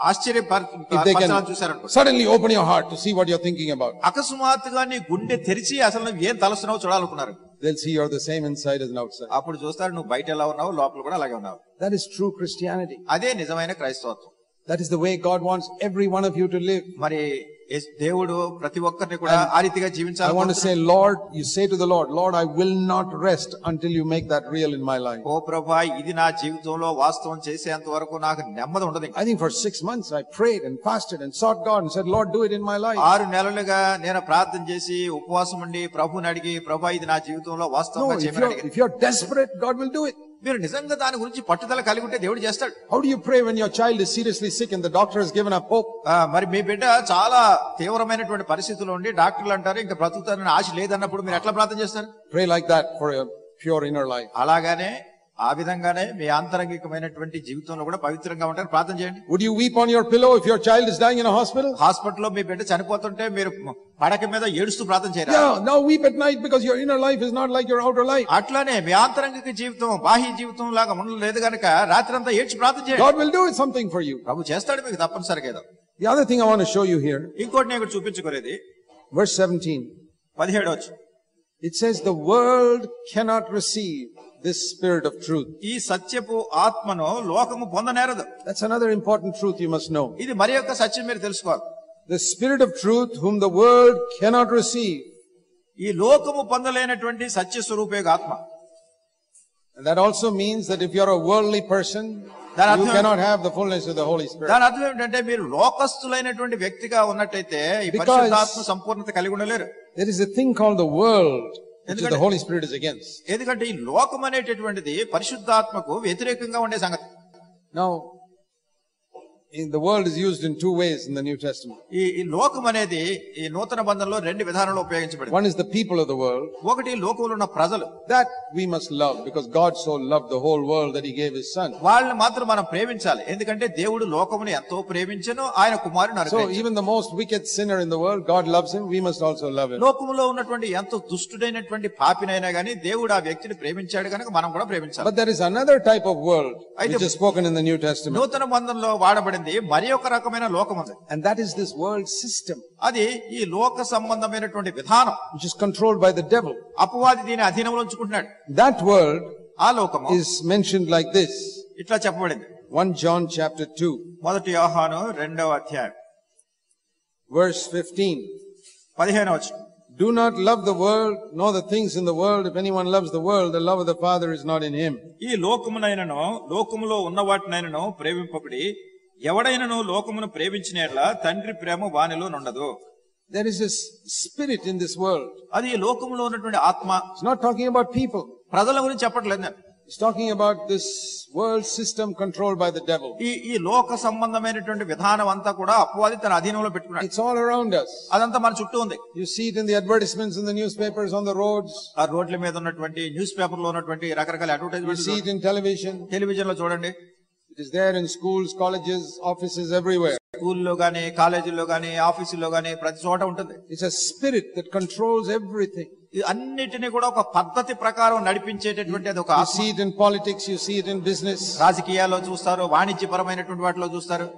If they can చూసారనుకో, suddenly open your heart to see what you're thinking about, అకస్మాత్తుగా నీ గుండె తెరిచి అసలు నువ్వు ఏం తలస్తున్నావో చూడాలనుకున్నారు. they'll see you're the same inside as outside. అప్పుడు చూస్తారు నువ్వు బయట ఎలా ఉన్నావు, లోపల కూడా అలాగే ఉన్నావు. That is true Christianity. అదే నిజమైన క్రైస్తవత్వం. That is the way God wants every one of you to live. మరి దేవుడు ప్రతి ఒక్కరిని కూడా ఆ రీతిగా I జీవించాలి. want to say, Lord, you say to the Lord, I will not rest until you make that real in my life. ఓ ప్రభువా, ఇది నా జీవితంలో వాస్తవం చేసేంత వరకు నాకు నెమ్మది ఉండదు. I think for 6 months I prayed and fasted and sought God and said, Lord, do it in my life. 6 నెలలుగా నేను ప్రార్థన చేసి ఉపవాసం ఉండి ప్రభువుని అడిగి, ప్రభువా ఇది నా జీవితంలో వాస్తవంగా చేయమని అడిగాను. If you're desperate, God will do it. మీరు నిజంగా దాని గురించి పట్టుదల కలిగి ఉంటే దేవుడు చేస్తాడు. How do you pray when your child is seriously sick and the doctor has given up hope? మరి మీ బిడ్డ చాలా తీవ్రమైనటువంటి పరిస్థితుల్లో ఉండి డాక్టర్లు అంటారు ఇంకా బ్రతుకుతారని ఆశ లేదన్నప్పుడు మీరు ఎట్లా ప్రార్థన చేస్తారు? Pray like that for a pure inner life. అలాగానే ఆ విధంగానే మీ ఆంతరంగికమైనటువంటి జీవితంలో కూడా పవిత్రంగా ఉంటారు ప్రార్థన చేయండి. Would you weep on your pillow if your child is dying in a hospital? హాస్పిటల్లో మీ బిడ్డ చనిపోతుంటే మీరు పడక మీద ఏడుస్తూ ప్రార్థన చేయరా? Yeah, now weep at night because your inner life is not like your outer life. అట్లానే మీ ఆంతరంగిక జీవితం బాహ్య జీవితం లాగా ఉండలేదు గనక రాత్రంతా ఏడ్చి ప్రార్థన చేయండి. God will do something for you. ప్రభు చేస్తాడు మీకు తప్పనిసరిగా ఏదో. The other thing I want to show you here, ఇంకోటి నేను చూపించుకోలేదు. verse 17. 17 It says the world cannot receive this spirit of truth. ఈ సత్యపు ఆత్మను లోకము పొందనేరదు. That's another important truth you must know. ఇది మరి యొక్క సత్యం మీరు తెలుసుకోవాలి. The spirit of truth whom the world cannot receive. ఈ లోకము పొందలేనటువంటి సత్య స్వరూపేగ ఆత్మ. And that also means that if you're a worldly person, you cannot have the fullness of the Holy Spirit. దాని అర్థం ఏంటంటే మీరు లోకస్తులైనటువంటి వ్యక్తిగా ఉన్నట్టయితే ఈ పరిశుద్ధాత్మ సంపూర్ణత కలిగి ఉండలేరు. There is a thing called the world, which the Holy Spirit is against. ఎందుకంటే ఈ లోకం అనేటటువంటిది పరిశుద్ధాత్మకు వ్యతిరేకంగా ఉండే సంగతి. Now, the world is used in two ways in the New Testament. ఈ లోకం అనేది ఈ నూతన బంధంలో రెండు విధానాల్లో ఉపయోగించబడింది. One is the people of the world. ఒకటి లోకంలో ఉన్న ప్రజలు. That we must love because God so loved the whole world that he gave his son. వాళ్ళని మాత్రం మనం ప్రేమించాలి. ఎందుకంటే దేవుడు లోకమును ఎంతో ప్రేమించెను, ఆయన కుమారుని అనుగ్రహించాడు. So even the most wicked sinner in the world, God loves him, we must also love him. లోకములో ఉన్నటువంటి ఎంతో దుష్టుడైనటువంటి పాపినైనా గానీ దేవుడు ఆ వ్యక్తిని ప్రేమించాడు కనుక మనం కూడా ప్రేమించాలి. But there is another type of world which is spoken in the New Testament. నూతన బంధంలో వాడబడింది మరి ఒక రకమైన లోకం ఉంది. And that is this world system. అది ఈ లోక సంబంధమైనటువంటి విధానం which is controlled by the devil. అపవాది దీని అధీనంలో ఉంచుకుంటున్నాడు. That world ఆ లోకము is mentioned like this. ఇట్లా చెప్పబడింది. 1 John chapter 2. మొదటి యోహాను 2వ అధ్యాయం verse 15. 15వ వచనం. Do not love the world, nor the things in the world. If anyone loves the world, the love of the Father is not in him. ఈ లోకమునైనను లోకములో ఉన్న వాటినైనను ప్రేమింపబడి ఎవడైనను లోకమును ప్రేమించిన యెడల తండ్రి ప్రేమ వానిలో నుండదు. There is a spirit in this world. అది ఈ లోకములో ఉన్నటువంటి ఆత్మ. It's not talking about people. ప్రజల గురించి చెప్పట్లేదు నేను. It's talking about this world system controlled by the devil. ఈ లోక సంబంధమైనటువంటి విధానం అంతా కూడా అపవాది తన అధీనంలో పెట్టుకున్నాడు. It's all around us. అదంతా మన చుట్టూ ఉంది. You see it in the advertisements in the newspapers on the roads. ఆ రోడ్ల మీద ఉన్నటువంటి న్యూస్ పేపర్ లో ఉన్నటువంటి రకరకాల advertisements. You see it in television. Television లో చూడండి. It is there in schools, colleges, offices, everywhere. స్కూల్లో గానీ కాలేజీల్లో గానీ ఆఫీసుల్లో గానీ ప్రతి చోట ఉంటుంది. It's a spirit that controls everything. అన్నిటిని కూడా ఒక పద్ధతి ప్రకారం నడిపించేటటువంటి అది ఒక ఆత్మ. You see it in politics, you see it in business. రాజకీయాల్లో చూస్తారు, వాణిజ్యపరమైనటువంటి వాటిలో చూస్తారు.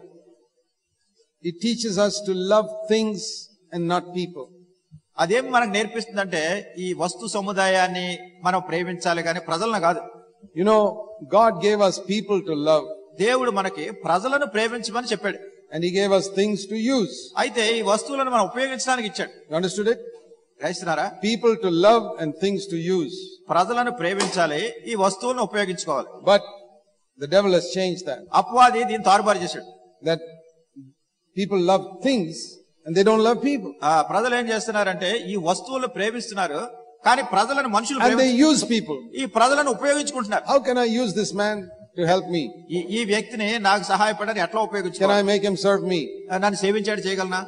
It teaches us to love things and not people. అదేం మనకు నేర్పిస్తుందంటే ఈ వస్తు సముదాయాన్ని మనం ప్రేమించాలి కానీ ప్రజలను కాదు. You know, God gave us people to love. దేవుడు మనకి ప్రజలను ప్రేమించమని చెప్పాడు. And he gave us things to use. అయితే ఈ వస్తువులను మనం ఉపయోగించడానికి ఇచ్చాడు. You understood it? గ్రహిస్తున్నారా? People to love and things to use. ప్రజలను ప్రేమించాలి, ఈ వస్తువులను ఉపయోగించుకోవాలి. But the devil has changed that. అపవాది దీన్ని తారుమారు చేశాడు. That people love things and they don't love people. ప్రజలు ఏం చేస్తున్నారంటే ఈ వస్తువులను ప్రేమిస్తున్నారు కానీ ప్రజలను మనుషులు and they use people. ఈ ప్రజలను ఉపయోగించుకుంటున్నారు. How can I use this man to help me? ఈ వ్యక్తిని నాకు సహాయపడని ఎట్లా ఉపయోగించుకోవాలి? Can I make him serve me? నన్ను సేవించాడు చేయగలనా?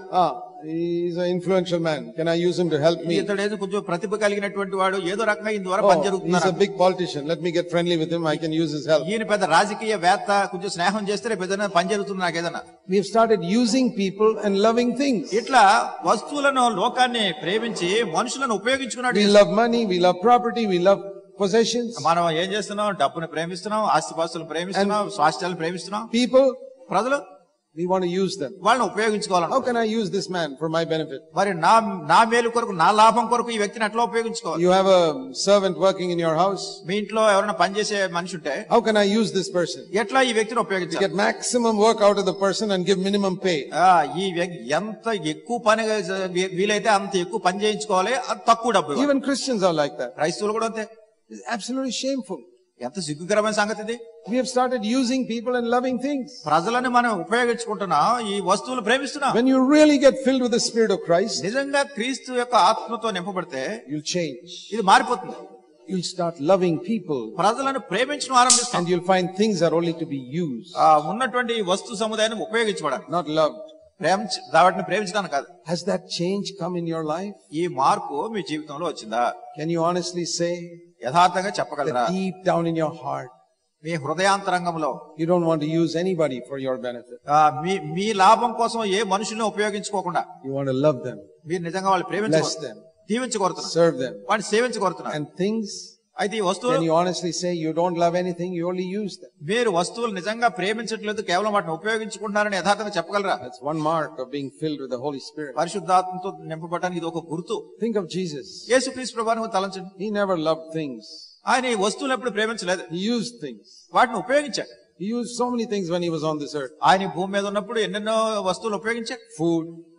He's an influential man. Can I use him to help me? ఇతడు ఏదో కొంచెం ప్రతిభ కలిగినటువంటి వాడు, ఏదో రకంగా ఈయన ద్వారా పని జరుగుతుంది. He's a big politician. Let me get friendly with him. I can use his help. ఈయన పెద్ద రాజకీయ వేత్త, కొంచెం స్నేహం చేస్తే పెద్దన పని జరుగుతుంది నాకు ఏదన్నా. We have started using people and loving things. ఇట్లా వస్తువులను లోకాన్ని ప్రేమించి మనుషులను ఉపయోగించుకున్నాడు. We love money, we love property, we love possessions. మనం ఏం చేస్తున్నాం? డబ్బుని ప్రేమిస్తున్నాం, ఆస్తిపాస్తులను ప్రేమిస్తున్నాం, స్వాస్థ్యాలను ప్రేమిస్తున్నాం. People, ప్రజలు, we want to use them. వాళ్ళని ఉపయోగించుకోవాలి. How can I use this man for my benefit? మరి నా మేలు కొరకు, నా లాభం కొరకు ఈ వ్యక్తిని ఎట్లా ఉపయోగించుకోవాలి? You have a servant working in your house. మీ ఇంట్లో ఎవరైనా పనిచేసే మనిషి ఉంటే how can I use this person? ఎట్లా ఈ వ్యక్తిని ఉపయోగించాలి? Get maximum work out of the person and give minimum pay. ఈ వ్యక్తి ఎంత ఎక్కువ పని వీలైతే అంత ఎక్కువ పని చేయించుకోవాలి, తక్కువ డబ్బు. Even Christians are like that. క్రైస్తవులు కూడా అంతే. It's absolutely shameful. ఎంత సిగ్గుకరమైన సంగతి ఇది. We have started using people and loving things. ప్రజలను మనం ఉపయోగించుకుంటున్నాం, ఈ వస్తువులు ప్రేమిస్తున్నాం. When you really get filled with the Spirit of Christ, నిజంగా క్రీస్తు యొక్క ఆత్మతో నింపబడితే you'll change. ఇది మారిపోతుంది. You'll start loving people. ప్రజలను ప్రేమించడం ఆరంభిస్తాం. And you'll find things are only to be used. ఉన్నటువంటి వస్తు సముదాయాన్ని ఉపయోగించబడాలి, not loved. వాటిని ప్రేమించడానికి కాదు. Has that change come in your life? ఈ మార్పు మీ జీవితంలో వచ్చిందా? Can you honestly say, యథార్థంగా చెప్పగలరా? Deep down in your heart, me హృదయాంతరంగంలో you don't want to use anybody for your benefit. మీ లాభం కోసం ఏ మనుషుల్ని ఉపయోగించుకోకుండా you want to love them, మీరు నిజంగా వాళ్ళు bless them, దీవించగోరుతున్నారు, serve them, వాటిని సేవించగోరుతున్నారు. and things, అయితే ఈ వస్తువులు, can you honestly say you don't love anything, you only use them? మీరు వస్తువులు నిజంగా ప్రేమించట్లేదు, కేవలం వాటిని ఉపయోగించుకుంటున్నారని యథార్థంగా చెప్పగలరా? That's one mark of being filled with the Holy Spirit. పరిశుద్ధాత్మతో నింపబడడానికి ఇది ఒక గుర్తు. Think of Jesus. యేసుక్రీస్తు ప్రభువును తలంచండి. He never loved things. ఆయన ఈ వస్తువులు ఎప్పుడు ప్రేమించలేదు. He used things. వాటిని ఉపయోగించాడు. He used so many things when he was on this earth. ఆయన భూమి మీద ఉన్నప్పుడు ఎన్నెన్నో వస్తువులు ఉపయోగించాడు. Food,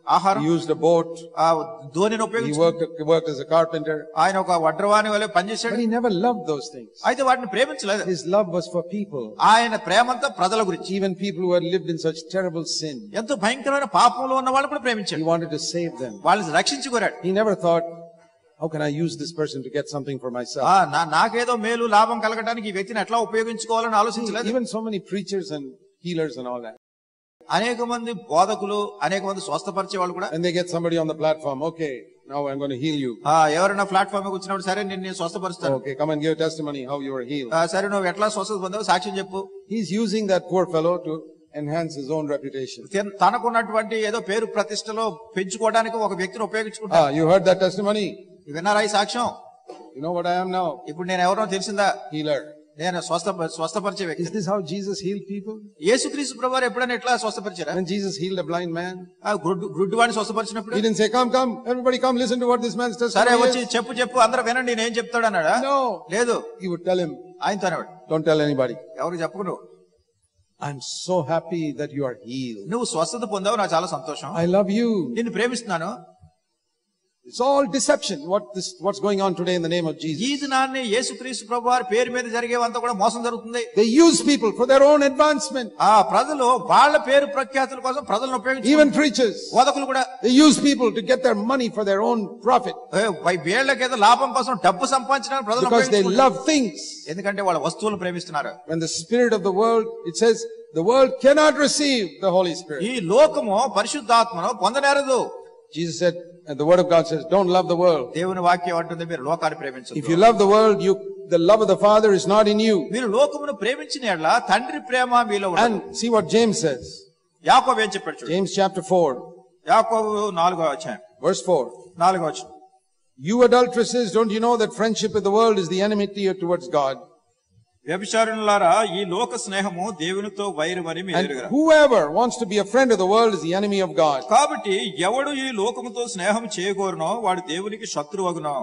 ఆహారం, he used a boat, ధోనిని he ఉపయోగించుకున్నాడు, worked as a carpenter, ఆయన ఒక వడ్రవాని వలె పనిచేశాడు. but he never loved those things. అయితే వాటిని ప్రేమించలేదు. His love was for people, ఆయన ప్రేమంతా ప్రజల గురించి. even people who had lived in such terrible sin. ఎంతో భయంకరమైన పాపంలో ఉన్న వాళ్ళు కూడా ప్రేమించాడు. He wanted to save them. వాళ్ళని రక్షించుకోరాడు. He never thought, how can I use this person to get something for myself? నాకేదో మేలు లాభం కలగడానికి ఈ వ్యక్తిని ఎట్లా ఉపయోగించుకోవాలని ఆలోచించలేదు. Even so many preachers and healers and all that, అనేక మంది బోధకులు, అనేక మంది స్వస్థపరిచే వాళ్ళు కూడా, and they get somebody on the platform, okay, now I'm going to heal you. ఎవరైనా ప్లాట్ఫామ్ మీద కూర్చున్నప్పుడు, సరే నేను స్వస్థపరుస్తాను, okay, come and give testimony how you were healed. సరే నువ్వు ఎట్లా స్వస్థత పొందావు సాక్ష్యం చెప్పు. He's using that poor fellow to enhance his own reputation. తనకున్నటువంటి ఏదో పేరు ప్రతిష్టలో పెంచుకోవడానికి ఒక వ్యక్తిని ఉపయోగించుకుంటా. You heard that testimony? విన్నారా ఈ సాక్ష్యం? You know what I am now? ఇప్పుడు నేను ఎవరో తెలిసిందా? Healer. నేను స్వస్థపరిచే వ్యక్తి. Is this how Jesus healed people? యేసుక్రీస్తు ప్రభువారు ఎప్పుడైనా ఎట్లా స్వస్థపరిచారా? When Jesus healed a blind man, గుడ్డివాడిని స్వస్థపరిచినప్పుడు he didn't say, come, everybody come, listen to what this man's testimony సరే is. వచ్చి చెప్పు అందరూ వినండి నేను ఏం చెప్తాడు అన్నాడా? No. లేదు. He would tell him, ఆయనతో అనేవాడు, don't tell anybody. ఎవరు చెప్పకు నువ్వు. I'm so happy that you are healed. నువ్వు స్వస్థత పొందావు, నాకు చాలా సంతోషం. I love you. నిన్ను ప్రేమిస్తున్నాను. It's all deception. What's going on today in the name of Jesus? ఈ దినాన్ని యేసుక్రీస్తు ప్రభువారి పేరు మీద జరిగేవంతా కూడా మోసం జరుగుతుంది. They use people for their own advancement. ప్రజలు వాళ్ళ పేరు ప్రఖ్యాతుల కోసం ప్రజలను ఉపయోగించుకుంటారు. Even preachers, బోధకులు కూడా, they use people to get their money for their own profit. వీళ్ళకేదో లాభం కోసం డబ్బు సంపాదించడానికి ప్రజలు Because they ఉపయోగించుకుంటారు. love things. ఎందుకంటే వాళ్ళ వస్తువులను ప్రేమిస్తున్నారు. When the spirit of the world, it says, the world cannot receive the Holy Spirit. ఈ లోకము పరిశుద్ధాత్మను పొందనేరదు. Jesus said, and the word of God says, don't love the world. దేవుని వాక్యం అంటుంది, మీరు లోకాన్ని ప్రేమించొద్దు. If you love the world, the love of the Father is not in you. మీరు లోకమును ప్రేమించిన యెడల తండ్రి ప్రేమ మీలో ఉండదు. And see what James says. యాకోబు ఏం చెప్పాడు చూడండి. James chapter 4. యాకోబు 4వ అధ్యాయం verse 4. 4వ వచనం. You adulteresses, don't you know that friendship with the world is the enmity towards God? వ్యభిచారులారా, ఈ లోక స్నేహము దేవునితో వైరమని మీరు And ఎరుగరా? whoever wants to be a friend of the world is the enemy of God. కాబట్టి ఎవడు ఈ లోకముతో స్నేహం చేయగోరునో వాడు దేవునికి శత్రువగును.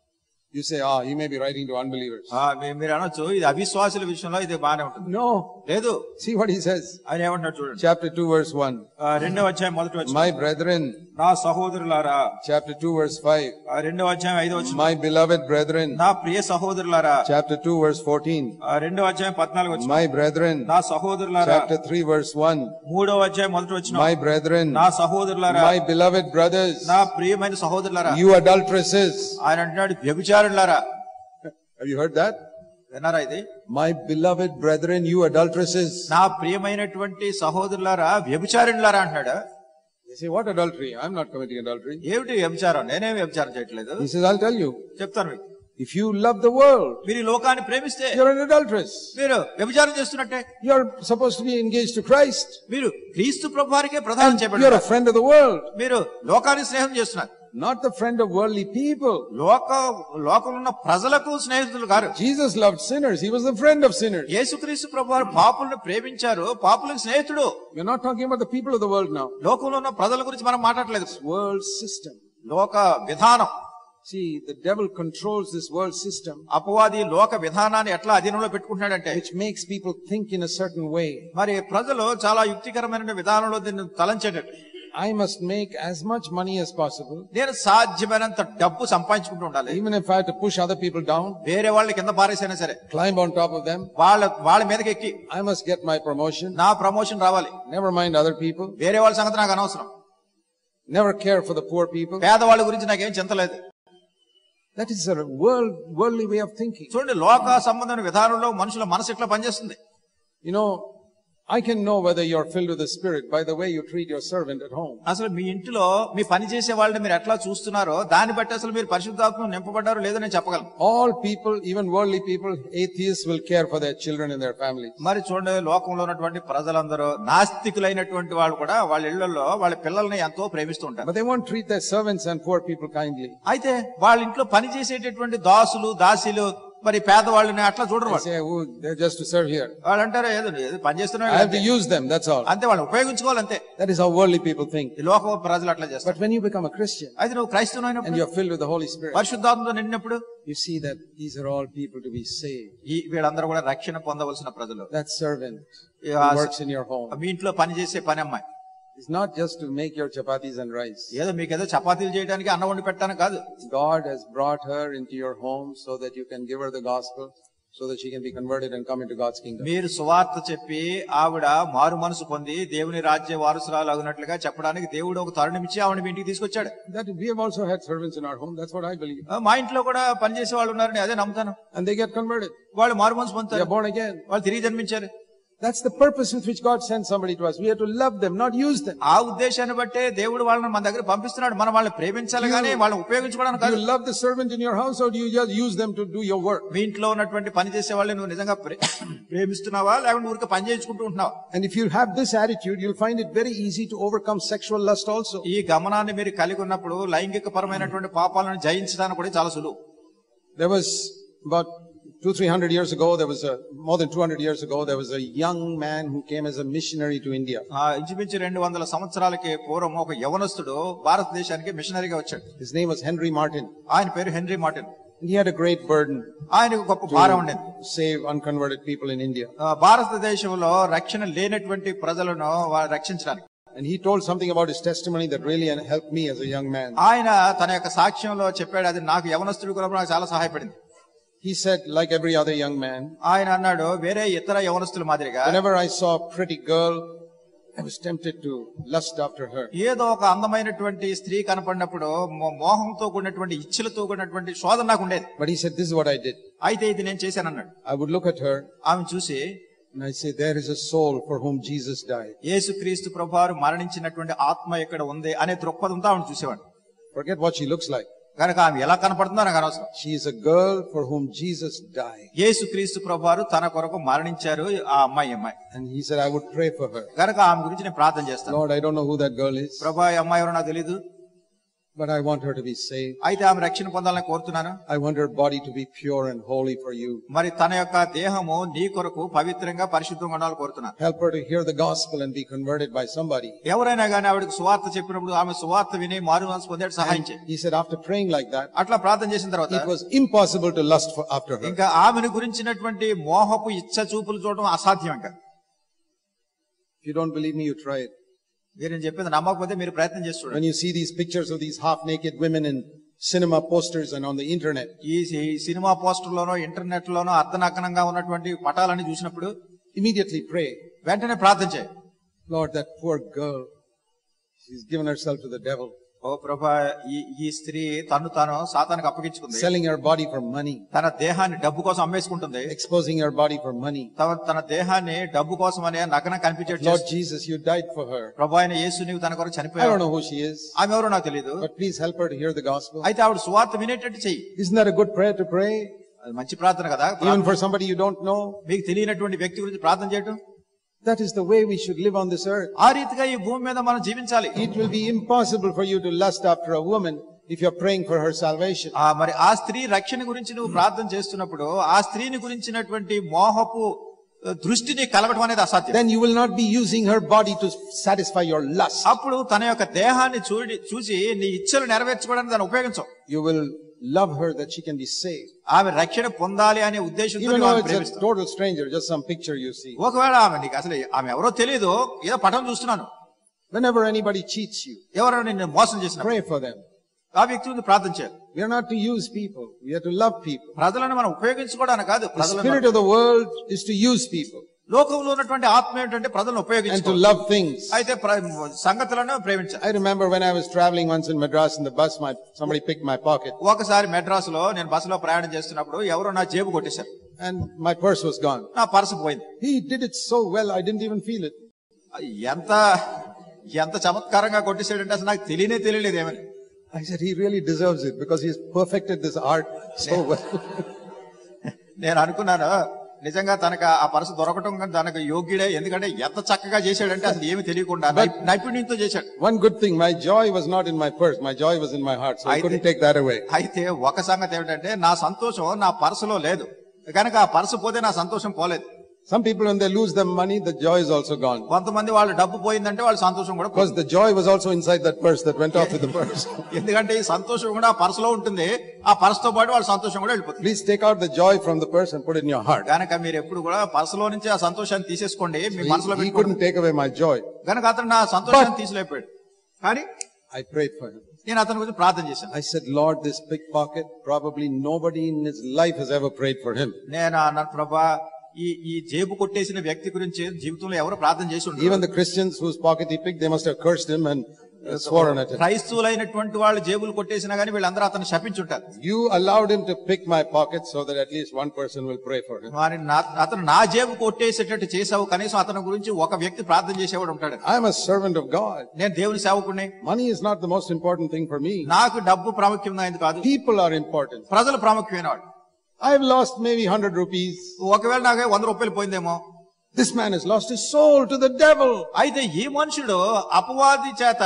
You say, he may be writing to unbelievers. మీరు అనొచ్చు, ఇది అవిశ్వాసుల విషయంలో ఇది బానే ఉంటుంది. No. లేదు. See what he says. ఆయన ఏమంటాడు చూడండి. Chapter 2 verse 1. 2వ అధ్యాయం మొదటి వచనం. My brethren. నా సహోదరులారా. Chapter 2 verse 5. 2వ అధ్యాయం 5వ వచనం. My beloved brethren. నా ప్రియ సహోదరులారా. Chapter 2 verse 14. 2వ అధ్యాయం 14వ వచనం. My brethren. నా సహోదరులారా. Chapter 3 verse 1. 3వ అధ్యాయం మొదటి వచనం. My brethren. నా సహోదరులారా. My beloved brothers. నా ప్రియమైన సహోదరులారా. You adulteresses. ఆయన అంటున్నాడు, వ్యభిచారులారా. Have you heard that? విన్నారా ఇది? My beloved brethren, you adulteresses. నా ప్రియమైనటువంటి సహోదరులారా, వ్యభిచారులారా అంటున్నాడు. They say, what adultery? I'm not committing adultery. ఏమిటి వ్యభిచారం? నేనేం వ్యభిచారం చేయట్లేదు. He says, I'll tell you. చెప్తాను మీకు. If you love the world, మీరు ఈ లోకాన్ని ప్రేమిస్తే you're an adulteress. మీరు వ్యభిచారం చేస్తున్నట్టే. You're supposed to be engaged to Christ. మీరు క్రీస్తు ప్రభువారికే ప్రదానం చేయబడ్డారు. You're a friend of the world. మీరు లోకానికి స్నేహం చేస్తున్నారు. Not the friend of worldly people. లోకంలో ఉన్న ప్రజలకు స్నేహితులు కాదు. Jesus loved sinners. He was the friend of sinners. యేసుక్రీస్తు ప్రభువారు పాపులను ప్రేమించారు, పాపులకు స్నేహితుడు. We're not talking about the people of the world now. లోకంలో ఉన్న ప్రజల గురించి మనం మాట్లాడలేదు. World system. లోక విధానం. See, the devil controls this world system. అపవాది లోక విధానాన్ని ఎట్లా అధీనంలో పెట్టుకుంటున్నాడంటే, which makes people think in a certain way. మరి ప్రజలు చాలా యుక్తికరమైన విధానంలో దీన్ని తలంచేటట్టు. I must make as much money as possible. నేను సాధ్యమైనంత డబ్బు సంపాదించుకుంటూ ఉండాలి. Even if I have to push other people down. వేరే వాళ్ళని కింద పారేసైనా సరే. Climb on top of them. వాళ్ళ మీదకి ఎక్కి. I must get my promotion. నా ప్రమోషన్ రావాలి. Never mind other people. వేరే వాళ్ళ సంగతి నాకు అనవసరం. Never care for the poor people. పేదవాళ్ళ గురించి నాకేం చింత లేదు. That is a worldly way of thinking. చూడండి, లోక సంబంధమైన విధానంలో మనుషుల మనసు ఎట్లా పనిచేస్తుంది. You know, I can know whether you're filled with the Spirit by the way you treat your servant at home. అసలు మీ ఇంటిలో మీ పని చేసే వాళ్ళని మీరు ఎట్లా చూస్తున్నారో దాన్ని బట్టి అసలు మీరు పరిశుద్ధాత్మను నింపబడ్డారో లేదో నేను చెప్పగలను. All people, even worldly people, atheists will care for their children and their families. మరి చూడండి, లోకంలో ఉన్నటువంటి ప్రజలందరూ నాస్తికులైనటువంటి వాళ్ళు కూడా వాళ్ళ ఇళ్లలో వాళ్ళ పిల్లల్ని ఎంతో ప్రేమిస్తూ ఉంటారు. But they won't treat their servants and poor people kindly. అయితే వాళ్ళ ఇంట్లో పని చేసేటటువంటి దాసులు దాసీలు మరి పేదవాళ్ళని అట్లా చూడరు. They say, they're just to serve here. వాళ్ళు అంటారు, ఏదో పని చేస్తున్నారు, I have to use them, that's all. అంతే, వాళ్ళు ఉపయోగించుకోవాలి అంతే. That is how worldly people think. ఈ లోక ప్రజలు అట్లా చేస్తారు. But when you become a Christian, అయితే నువ్వు క్రైస్తవుడు and అయినప్పుడు, you're filled with the Holy Spirit, పరిశుద్ధాత్మతో నిండినప్పుడు, you see that these are all people to be saved. వీళ్ళందరూ కూడా రక్షణ పొందవలసిన ప్రజలు. That servant who works in your home, మీ ఇంట్లో పని చేసే పని అమ్మాయి, It's not just to make your chapatis and rice. ఏదో మీకేదో చపాతీలు చేయడానికి అన్నం వండి పెట్టడానికి కాదు. God has brought her into your home so that you can give her the gospel, so that she can be converted and come into God's kingdom. మీరు సువార్త చెప్పి ఆవిడ మారు మనసు పొంది దేవుని రాజ్య వారసురాలు అగునట్లుగా చెప్పడానికి దేవుడు ఒక తరుణం ఇచ్చి ఆవిడ ఇంటికి తీసుకొచ్చాడు. That we have also had servants in our home. That's what I believe. మా ఇంట్లో కూడా పనిచేసే వాళ్ళు ఉన్నారని అదే నమ్ముతాను. And they get converted. వాళ్ళు మారు మనసు పొందుతారు. They are born again. వాళ్ళు తిరిగి జన్మించారు. That's the purpose with which God sends somebody to us. We have to love them, not use them. ఆ ఉద్దేశాన్ని బట్టే దేవుడు వాళ్ళని మన దగ్గర పంపిస్తున్నాడు. మనం వాళ్ళని ప్రేమించాలి కానీ వాళ్ళని ఉపయోగించుకోవడానికి కాదు. Do you love the servant in your house or do you just use them to do your work? మీ ఇంట్లో ఉన్నటువంటి పని చేసే వాళ్ళని నువ్వు నిజంగా ప్రేమిస్తున్నావా లేకుంటే ఊరికే పని చేయించుకుంటూ ఉంటున్నావా? And if you have this attitude, you'll find it very easy to overcome sexual lust also. ఈ గమనాన్ని మీరు కలిగి ఉన్నప్పుడు లైంగిక పరమైనటువంటి పాపాలను జయించడానికి కూడా చాలా సులువు. There was about 200-300 years ago, more than 200 years ago, there was a young man who came as a missionary to India. ఇంచుమించు 200 సంవత్సరాలకి పూర్వం ఒక యవనస్తుడు భారతదేశానికి మిషనరీగా వచ్చాడు. His name was Henry Martin. ఆయన పేరు Henry Martin. He had a great burden. ఆయనకు గొప్ప భారం ఉండేది. Save unconverted people in India. భారతదేశంలో రక్షణ లేనటువంటి ప్రజలను రక్షించడానికి. And he told something about his testimony that really helped me as a young man. ఆయన తన యొక్క సాక్ష్యంలో చెప్పాడు, అది నాకు యవనస్తుడు కూడా నాకు చాలా సహాయపడింది. He said, like every other young man, ఆయన అన్నాడు, వేరే ఇతర యవనస్తుల మాదిరిగా whenever I saw a pretty girl, I was tempted to lust after her. ఏదో ఒక అందమైనటువంటి స్త్రీ కనపడినప్పుడు మోహంతో కూడినటువంటి ఇచ్చలతో కూడినటువంటి శోధన నాకు ఉండేది. But he said, this is what I did. అయితే ఇది నేను చేశాను అన్నాడు. I would look at her, ఆమె చూసి, and I say, there is a soul for whom Jesus died. యేసుక్రీస్తు ప్రభువారు మరణించినటువంటి ఆత్మ ఇక్కడ ఉంది అనే దృక్పథంతో ఆమె చూసేవాడు. Forget what she looks like. కనుక ఆమె ఎలా కనపడుతుందో నాకు అనవసరం. She is a girl for whom Jesus died. యేసుక్రీస్తు ప్రభువారు తన కొరకు మరణించారు ఆ అమ్మాయి. And he said, I would pray for her. కనుక ఆమె గురించి నేను ప్రార్థన చేస్తాను. Lord, I don't know who that girl is. ప్రభువా, ఈ అమ్మాయి ఎవరో నాకు తెలియదు. But I want her to be saved. అయితే ఆమె రక్షణ పొందాలని కోరుతున్నాను. I want her body to be pure and holy for you. మరి తన యొక్క దేహము నీ కొరకు పవిత్రంగా పరిశుద్ధంగా ఉండాలని కోరుతున్నాను. Help her to hear the gospel and be converted by somebody. ఎవరైనా గానీ ఆవిడకి సువార్త చెప్పినప్పుడు ఆమె సువార్త విని మారు మనసు పొందేట్టు సహాయం చేయి. He said, after praying like that, అట్లా ప్రార్థన చేసిన తర్వాత it was impossible to lust after her. ఇంకా ఆమెను గురించినటువంటి మోహపు ఇచ్చ చూపులు చూడడం అసాధ్యం. ఇంకా if you don't believe me, you try it. మీరు చెప్పేది నమ్మకపోతే మీరు ప్రయత్నం చేసి చూడండి. When you see these pictures of these half naked women in cinema posters and on the internet, ఈ సినిమా పోస్టర్లోనో ఇంటర్నెట్ లోనో అర్ధనగ్నంగా ఉన్నటువంటి పటాలని చూసినప్పుడు immediately pray, వెంటనే ప్రార్థన చేయి. Lord, that poor girl, she's given herself to the devil. ఓ ప్రభా, ఈ స్త్రీ తను తాను సాతానుకు అప్పగించుకుంది. Selling her body for money. తన దేహాన్ని డబ్బు కోసం అమ్మేసుకుంటుంది. Exposing her body for money. తన దేహాన్ని డబ్బు కోసం అనే నగ్న కనిపించేట్టు. Lord Jesus, you died for her. ప్రభు అయిన యేసు నీవు తన కొరకు చనిపోయావు. I don't know who she is. ఆమె ఎవరో నాకు తెలియదు. But please help her to hear the gospel. అయితే ఆవిడ సువార్త వినేటట్టు చెయ్యి. Isn't that a good prayer to pray? అది మంచి ప్రార్థన కదా. Even for somebody you don't know. మీకు తెలియనటువంటి వ్యక్తి గురించి ప్రార్థన చేయటం. That is the way we should live on this earth. ఆ రీతిగా ఈ భూమి మీద మనం జీవించాలి. It will be impossible for you to lust after a woman if you're praying for her salvation. మరి ఆ స్త్రీ రక్షణ గురించి నువ్వు ప్రార్థన చేస్తున్నప్పుడు ఆ స్త్రీని గురించినటువంటి మోహపు దృష్టిని కలగడం అనేది అసాధ్యం. Then you will not be using her body to satisfy your lust. అప్పుడు తన యొక్క దేహాన్ని చూసి నీ ఇచ్చలు నెరవేర్చుకోవడానికి దాన్ని ఉపయోగించవు. You will love her that she can be saved. ఆమె రక్షణ పొందాలి అనే ఉద్దేశంతో even though it's a total stranger, just some picture you see. ఒకవేళ ఆమె నీకు అసలు ఆమె ఎవరో తెలియదు, ఏదో పటం చూస్తున్నాను. Whenever anybody cheats you, ఎవరైనా నిన్ను మోసం చేసినా pray for them. ఆ వ్యక్తి గురించి ప్రార్థన చేయాలి. We are not to use people, we are to love people. ప్రజలను మనం ఉపయోగించుకోవడానికి కాదు. The spirit of the world is to use people. లోకంలో ఉన్నటువంటి ఆత్మ ఏంటంటే ప్రజలను and to ఉపయోగించుకోవాలి. love things. అయితే సంగతులను ప్రేమించాలి. I remember when I was traveling once in Madras in the bus, somebody picked my pocket. ఒకసారి మెడ్రాస్ లో నేను బస్సులో ప్రయాణం చేస్తున్నప్పుడు ఎవరో నా జేబు కొట్టేశారు. And my purse was gone. నా పర్సు పోయింది. He did it so well, I didn't even feel it. ఎంత చమత్కారంగా కొట్టేశాడంటే అసలు నాకు తెలియలేదు ఏమని. I said, he really deserves it because he's perfected this art so well. నేను అనుకున్నాను, నిజంగా తనకు ఆ పర్సు దొరకటం తనకు యోగ్యుడే. ఎందుకంటే ఎంత చక్కగా చేశాడంటే అసలు ఏమి తెలియకుండా నైపుణ్యంతో చేశాడు. One good thing, my joy was not in my purse, my joy was in my heart, so I couldn't take that away. అయితే ఒక సంగతి ఏమిటంటే నా సంతోషం నా పర్సులో లేదు కనుక ఆ పర్సు పోతే నా సంతోషం పోలేదు. Some people when they lose their money, the joy is also gone. కొంతమంది వాళ్ళ డబ్బు పోయిందంటే వాళ్ళ సంతోషం కూడా because the joy was also inside that purse that went off with the purse. ఎందుకంటే ఈ సంతోషం కూడా ఆ పర్సులో ఉంటుంది, ఆ పర్సుతో పాటు వాళ్ళ సంతోషం కూడా వెళ్ళిపోతుంది. Please take out the joy from the purse and put it in your heart. కనుక మీరు ఎప్పుడు కూడా పర్సులో నుంచి ఆ సంతోషాన్ని తీసేసుకోండి, మీ మనసులో He couldn't take away my joy. గనుక అతను నా సంతోషాన్ని తీసిలేపాడు. కానీ I prayed for him. నేను అతని గురించి ప్రార్థన చేశాను. I said, Lord, this pickpocket, probably nobody in his life has ever prayed for him. నేను అన్నాను, ప్రభా ఈ జేబు కొట్టేసిన వ్యక్తి గురించి జీవితంలో ఎవరు ప్రార్థన చేసి ఉండరు. Even the Christians whose pocket he picked, they must have cursed him and sworn at him. క్రైస్తవులైనటువంటి వాళ్ళు జేబులు కొట్టేసినా గానీ వీళ్ళందరూ అతను శపించుంటారు. You allowed him to pick my pocket so that at least one person will pray for him. అతను నా జేబు కొట్టేసేటట్టు చేసావు, కనీసం అతని గురించి ఒక వ్యక్తి ప్రార్థన చేసేవాడు ఉంటాడు. I am a servant of God. నేను దేవుని సేవకుడిని. Money is not the most important thing for me. నాకు డబ్బు ప్రాముఖ్యమైనది కాదు. People are important. ప్రజలు ప్రాముఖ్యమైన వాడు. I have lost maybe 100 rupees. ఒకవేళ నాకు 100 రూపాయలు పోయిందేమో. This man has lost his soul to the devil. అయితే ఈ మనుషుడు అపవాది చేత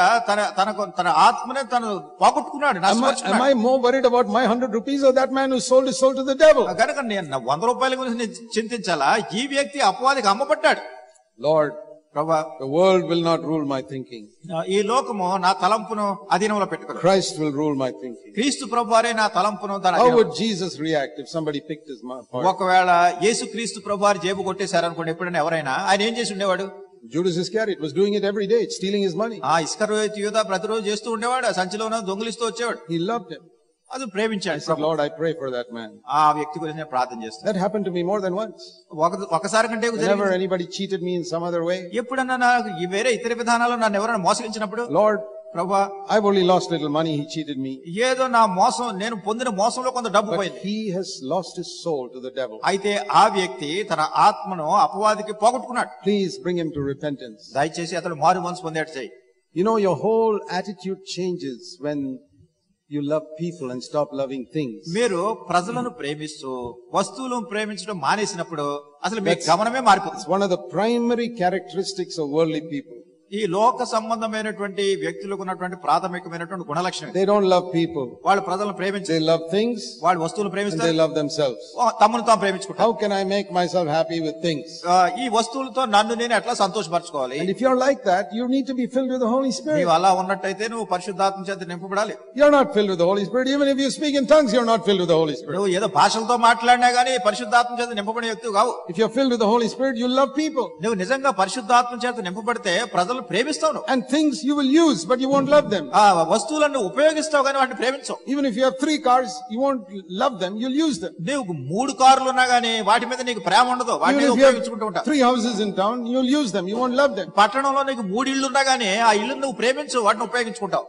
తన ఆత్మనే తను పోగొట్టుకున్నాడు. Am I more worried about my 100 rupees or that man who sold his soul to the devil? కనుక నేను 100 రూపాయల గురించి నేను చింతించాలా, ఈ వ్యక్తి అపవాదికి అమ్మబడ్డాడు. Lord, ప్రభా, the world will not rule my thinking. ఈ లోకము నా తలంపును అధీనంలో పెట్టుకోదు. Christ will rule my thinking. క్రీస్తు ప్రభువారే నా తలంపును తన. How would Jesus react if somebody picked his pocket? ఒకవేళ యేసు క్రీస్తు ప్రభువారు జేబు కొట్టేశారు అనుకోండి, ఎప్పుడైనా ఎవరైనా ఆయన ఏం చేసి ఉండేవాడు? Judas Iscariot was doing it every day, stealing his money. ఇస్కరియోతు యూదా ప్రతిరోజు చేస్తూ ఉండేవాడు, సంచిలో దొంగిలిస్తూ వచ్చేవాడు. He loved him. అది ప్రేమించాడు. I said, Lord, I pray for that man. ఆ వ్యక్తి గురించి నేను ప్రార్థన చేస్తాను. That happened to me more than once. ఒకసారి కంటే Whenever anybody cheated me in some other way, ఎప్పుడన్నా నాకు ఈ వేరే ఇతర విధానాల్లో నన్ను ఎవరైనా మోసగించినప్పుడు, Lord, ప్రభా, I've only lost little money, he cheated me. ఏదో నా మోసం, నేను పొందిన మోసంలో కొంత డబ్బు But పోయింది. he has lost his soul to the devil. అయితే ఆ వ్యక్తి తన ఆత్మను అపవాదికి పోగొట్టుకున్నాడు. Please bring him to repentance. దయచేసి అతను మారు మనసు పొందేట్టు చేయి. You know, your whole attitude changes when you love people and stop loving things. మీరు ప్రజలను ప్రేమిస్తూ వస్తువులను ప్రేమించడం మానేసినప్పుడు అసలు మీ గమనమే మారిపోతుంది. It's one of the primary characteristics of worldly people. ఈ లోక సంబంధమైనటువంటి వ్యక్తులకు ఉన్నటువంటి ప్రాథమికమైనటువంటి గుణలక్షణం. They don't love people. వాళ్ళు ప్రజలను ప్రేమించరు. They love things. వాళ్ళు వస్తువులను And ప్రేమిస్తారు. they love themselves. తమను తాము ప్రేమించుకుంటారు. How can I make myself happy with things? ఈ వస్తువులతో నన్ను నేను ఎట్లా సంతోషపరచుకోవాలి? And if you're like that, you need to be filled with the Holy Spirit. నీవు అలా ఉన్నట్టయితే నువ్వు పరిశుద్ధాత్మ చేత నింపబడాలి. You're not filled with the Holy Spirit. Even if you speak in tongues, you're not filled with the Holy Spirit. నువ్వు ఏదో భాషలతో మాట్లాడినా గానీ పరిశుద్ధాత్మ చేత నింపబడే వ్యక్తి కావు. If you're filled with the Holy Spirit, you love people. నువ్వు నిజంగా పరిశుద్ధాత్మ చేత నింపబడితే ప్రజలు ప్రేమిస్తావు. And things you will use, but you won't love them. ఆ వస్తువులను ఉపయోగిస్తావు కానీ వాటిని ప్రేమించవు. Even if you have 3 cars, you won't love them, you'll use them. నీకు 3 కార్లు ఉన్నా గానీ వాటి మీద నీకు ప్రేమ ఉండదు. వాటిని Even if you ఉపయోగించుకుంటూ ఉంటావు. have 3 houses in town, you'll use them, you won't love them. పట్టణంలో నీకు 3 ఇళ్ళు ఉన్నా గానీ ఆ ఇల్లు నువ్వు ప్రేమించు, వాటిని ఉపయోగించుకుంటావు.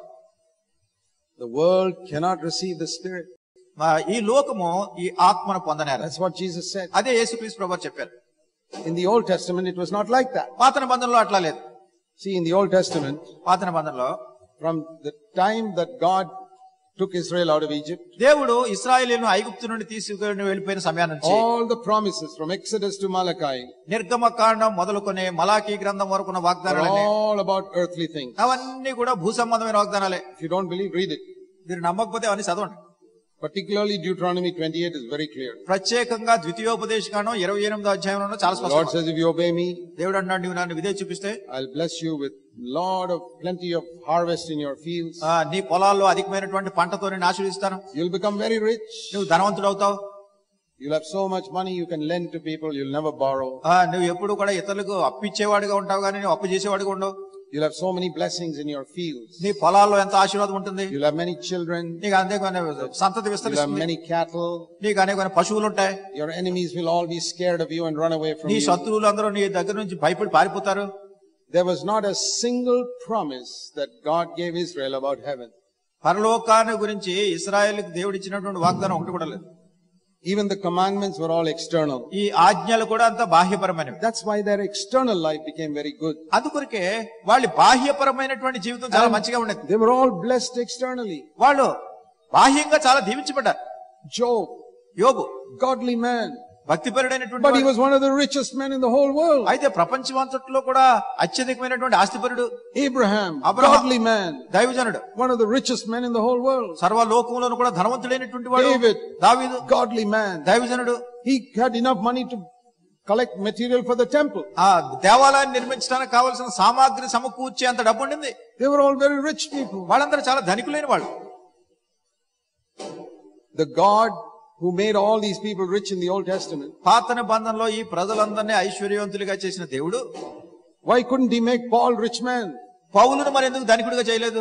The world cannot receive the Spirit. ఈ లోకము ఈ ఆత్మను పొందనేరు. That's what Jesus said. అదే యేసుక్రీస్తు ప్రభువు చెప్పారు. In the Old Testament, it was not like that. పాత నిబంధనలో అట్లా లేదు. See, in the Old Testament, పాత నిబంధనలో from the time that God took Israel out of Egypt, దేవుడు ఇశ్రాయేలును ఐగుప్తు నుండి తీసుకొని వెళ్ళిపోయిన సమయం నుంచి all the promises from Exodus to Malachi నిర్గమకాండం మొదలుకొని మలాకీ గ్రంథం వరకు ఉన్న are వాగ్దానాలన్నీ all about earthly things. అవన్నీ కూడా భూ సంబంధమైన వాగ్దానాలే. If you don't believe, read it. మీరు నమ్మకపోతే అవన్నీ చదవండి. Particularly Deuteronomy 28 is very clear. ప్రత్యేకంగా ద్వితీయోపదేశకాండం 28వ అధ్యాయంలో చాలా The Lord స్పష్టంగా says, if you obey me, దేవుడు అన్నాడు, నీవు నన్ను విధేయత చూపిస్తే I'll bless you with plenty of harvest in your fields. నీ పొలాల్లో అధికమైనటువంటి పంటతో నేను ఆశీర్వదిస్తాను. You'll become very rich. నువ్వు ధనవంతుడు అవుతావు. You'll have so much money you can lend to people. You'll never borrow. నువ్వు ఎప్పుడు కూడా ఇతరులకు అప్పు ఇచ్చేవాడిగా ఉంటావు కానీ నువ్వు అప్పు చేసేవాడిగా ఉండవు. You'll have so many blessings in your fields. నీ పొలాల్లో ఎంత ఆశీర్వాదం ఉంటుంది. You'll have many children. నీకు అనేకమైన సంతతి You'll have విస్తరిస్తుంది. many cattle. నీకు అనేకమైన పశువులు ఉంటాయి. Your enemies will all be scared of you and run away from నీ you. శత్రువులు అందరూ నీ దగ్గర నుంచి భయపడి పారిపోతారు. There was not a single promise that God gave Israel about heaven. పరలోకాన్ని గురించి ఇశ్రాయేలుకు దేవుడు ఇచ్చినటువంటి వాగ్దానం ఒకటి కూడా లేదు. Even the commandments were all external. ఈ ఆజ్ఞలు కూడా అంత బాహ్యపరమైనవి. That's why their external life became very good. అందుకొరకే వాళ్ళ బాహ్యపరమైనటువంటి జీవితం చాలా మంచిగా ఉండేది. They were all blessed externally. వాళ్ళు బాహ్యంగా చాలా దీవించబడ్డారు. Job, యోబు godly man, భక్తిపరుడైనటువంటి but he వాడు. was one of the richest men in the whole world. అయితే ప్రపంచమంతట్లో కూడా అత్యధికమైనటువంటి ఆస్తిపరుడు. Abraham, Abraham, godly man, దైవజనుడు, one of the richest men in the whole world. సర్వలోకంలోను కూడా ధనవంతుడైనటువంటి వాడు. David, దావీదు, godly man. దైవజనుడు. He had enough money to collect material for the temple. ఆ దేవాలయాన్ని నిర్మించడానికి కావలసిన సామాగ్రి సమకూర్చే అంత డబ్బు ఉండింది. They were all very rich people. వాళ్ళందరూ చాలా ధనికులైన వాళ్ళు. The God who made all these people rich in the Old Testament పాత నిబంధనలో ఈ ప్రజలందరినీ ఐశ్వర్యవంతులుగా చేసిన దేవుడు Why couldn't he make Paul rich man? పౌలును మరి ఎందుకు ధనికుడిగా చేయలేదు?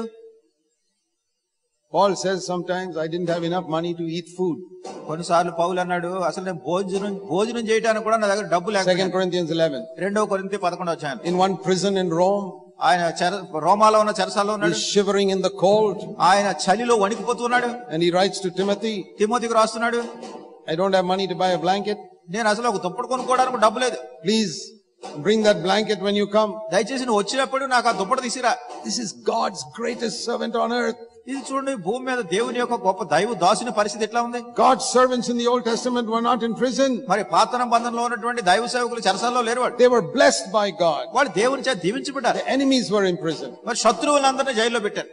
Paul says sometimes, I didn't have enough money to eat food. కొన్నిసార్లు పౌలు అన్నాడు, అసలు నేను భోజనం చేయడానికి కూడా నా దగ్గర డబ్బు లేక. 2 Corinthians 11. 2 కొరింథీ 11 వచ్చాను. In one prison in Rome, ఆయన రోమాలో ఉన్న చెరసాలలో ఉన్నాడు. he's shivering in the cold. ఆయన చలిలో వణికిపోతున్నాడు. And he writes to Timothy, తిమోతికి రాస్తున్నాడు, I don't have money to buy a blanket. నేను అసలు ఒక దుప్పటి కొనుక్కోవడానికి డబ్బు లేదు. Please bring that blanket when you come. దయచేసి నువ్వు వచ్చినప్పుడు నాకు ఆ దుప్పటి తీసిరా. This is God's greatest servant on earth. ఇది చూడండి, భూమి మీద దేవుని యొక్క గొప్ప దైవ దాసుని పరిస్థితి ఎట్లా ఉంది. God's servants in the Old Testament were not in prison. మరి పాత నిబంధనలో ఉన్నటువంటి దైవ సేవకులు చెరసాలలో లేరు. వాళ్ళు They were blessed by God. వాళ్ళు దేవుని చేత దీవించబడ్డారు. The enemies were in prison. మరి శత్రువులందరినీ జైల్లో పెట్టారు.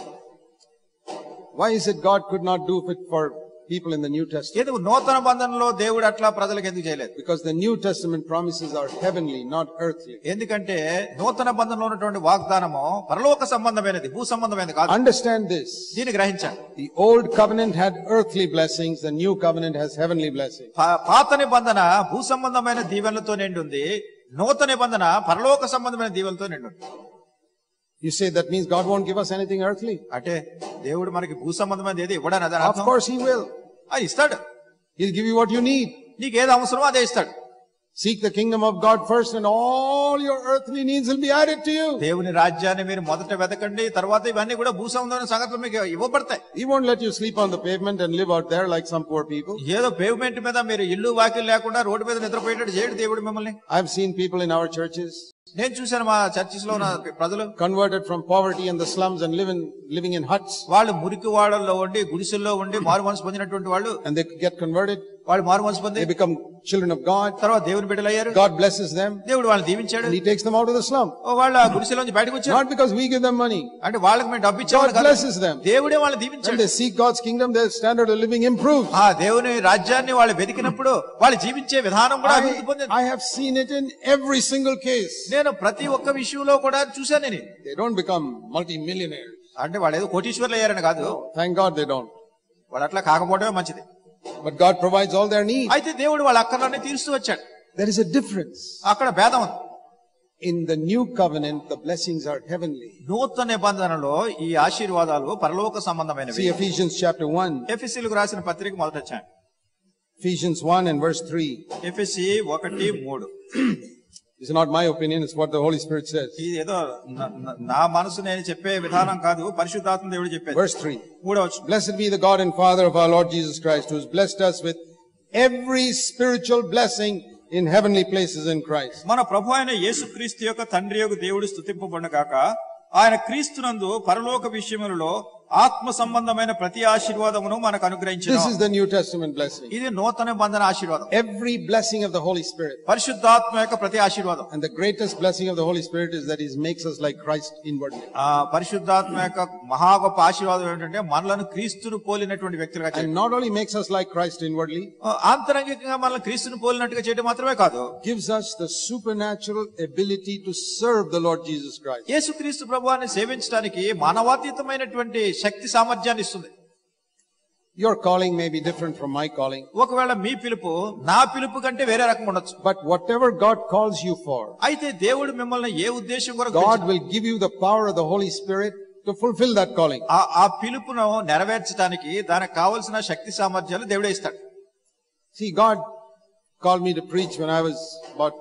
Why is it God could not do it for people in the New Testament? ఎందుకు నూతన బంధనలో దేవుడు అట్లా ప్రజలకు ఎందుకు చేయలేదు? Because the New Testament promises are heavenly, not earthly. ఎందుకంటే నూతన బంధనలో ఉన్నటువంటి వాగ్దానము పరలోక సంబంధమైనది, భూ సంబంధమైనది కాదు. Understand this. దీన్ని గ్రహించండి. The old covenant had earthly blessings, the new covenant has heavenly blessings. పాత నిబంధన భూ సంబంధమైన దీవెనలతో నిండి ఉంది, నూతన నిబంధన పరలోక సంబంధమైన దీవెనలతో నిండి ఉంది. You say that means God won't give us anything earthly? అంటే దేవుడు మనకి భూ సంబంధమైనది ఏది ఇవ్వడానికి అదే Of అర్థం. course he will. అది ఇస్తాడు. He'll give you what you need. నీకు ఏది అవసరమో అదే ఇస్తాడు. Seek the kingdom of God first and all your earthly needs will be added to you. దేవుని రాజ్యాన్ని మీరు మొదట వెతకండి, తర్వాత ఇవన్నీ కూడా భూ సంబంధమైన సంగతులు మీకు ఇవ్వబడతాయి. He won't let you sleep on the pavement and live out there like some poor people. ఏదో పేవ్మెంట్ మీద మీరు ఇల్లు వాకిలు లేకుండా రోడ్డు మీద నిద్రపోయేటట్టు చేయడు దేవుడు మిమ్మల్ని. I've seen people in our churches నేను చూశాను మా చర్చెస్ లో ఉన్న ప్రజలు converted from poverty and the slums and living in huts. వాళ్ళు మురికి వాడల్లో ఉండి గుడిసెల్లో ఉండి మారు మనసు పొందినటువంటి వాళ్ళు. And they get converted. వాళ్ళు మారు మనసు పొంది They become children of God. తర్వాత దేవుని బిడ్డలు అయ్యారు. God blesses them. దేవుడు వాళ్ళని దీవించాడు. And he takes them out of the slum. వాళ్ళు ఆ గుడిసెలోంచి బయటకు వచ్చారు. Not because we give them money. అంటే వాళ్ళకి మేము డబ్బు ఇచ్చాము. God blesses them. దేవుడే వాళ్ళని When దీవించాడు. they seek God's kingdom, their standard of living improves. ఆ దేవుని రాజ్యాన్ని వాళ్ళు వెతికినప్పుడు వాళ్ళు జీవించే విధానం కూడా అభివృద్ధి పొందింది. I have seen it in every single case. నేను ప్రతి ఒక్క విషయంలో కూడా చూశాను. నేను They don't become multi-millionaires. అంటే వాళ్ళు ఏదో కోటీశ్వర్లు అయ్యారని కాదు. Thank God they don't. వాళ్ళు అట్లా కాకపోవడమే మంచిది. But God provides all their needs. అయితే దేవుడు వాళ్ళ అక్కర్లన్నీ తీరుస్తూ వచ్చాడు. There is a difference. అక్కడ భేదం ఉంది. In the new covenant, the blessings are heavenly. నూతన నిబంధనలో ఈ ఆశీర్వాదాలు పరలోక సంబంధమైనవి. See Ephesians chapter 1. ఎఫెసీయులకు రాసిన పత్రిక మొదట వచ్చాను. Ephesians 1 and verse 3. ఎఫెసీ 1:3. It's not my opinion, it's what the Holy Spirit says. ఇది ఏదో నా మనసు నేను చెప్పే విధానం కాదు, పరిశుద్ధాత్మ దేవుడు చెప్పేది. Verse 3. 3వ Blessed be the God and Father of our Lord Jesus Christ, who has blessed us with every spiritual blessing in heavenly places in Christ. మన ప్రభు అయిన యేసుక్రీస్తు యొక్క తండ్రి యొక్క దేవుడు స్తుతింపబడును గాక. ఆయన క్రీస్తునందు పరలోక విషయములలో ఆత్మ సంబంధమైన ప్రతి ఆశీర్వాదమును మనకు అనుగ్రహించెను. This is the New Testament blessing. ఇది నూతన నిబంధన ఆశీర్వాదం. Every blessing of the Holy Spirit. పరిశుద్ధాత్మ యొక్క ప్రతి ఆశీర్వాదం. And the greatest blessing of the Holy Spirit is that He makes us like Christ inwardly. పరిశుద్ధాత్మ యొక్క మహా గొప్ప ఆశీర్వాదం ఏంటంటే మనలను క్రీస్తును పోలినటువంటి వ్యక్తులుగా చేయడం. And not only makes us like Christ inwardly, ఆంతరంగికంగా మనల్ని క్రీస్తును పోలినట్టుగా చేయడం మాత్రమే కాదు, gives us the supernatural ability to serve the Lord Jesus Christ. యేసుక్రీస్తు ప్రభువుని సేవించడానికి మానవాతీతమైనటువంటి శక్తి సామర్థ్యాన్ని ఇస్తుంది. Your calling may be different from my calling. ఒకవేళ మీ పిలుపు నా పిలుపు కంటే వేరే రకం ఉండొచ్చు. But whatever God calls you for, అయితే దేవుడు మిమ్మల్ని ఏ ఉద్దేశం కొరకు God will give you the power of the Holy Spirit to fulfill that calling. ఆ పిలుపును నెరవేర్చడానికి దానికి కావలసిన శక్తి సామర్థ్యాలు దేవుడే ఇస్తాడు. See, God called me to preach when I was about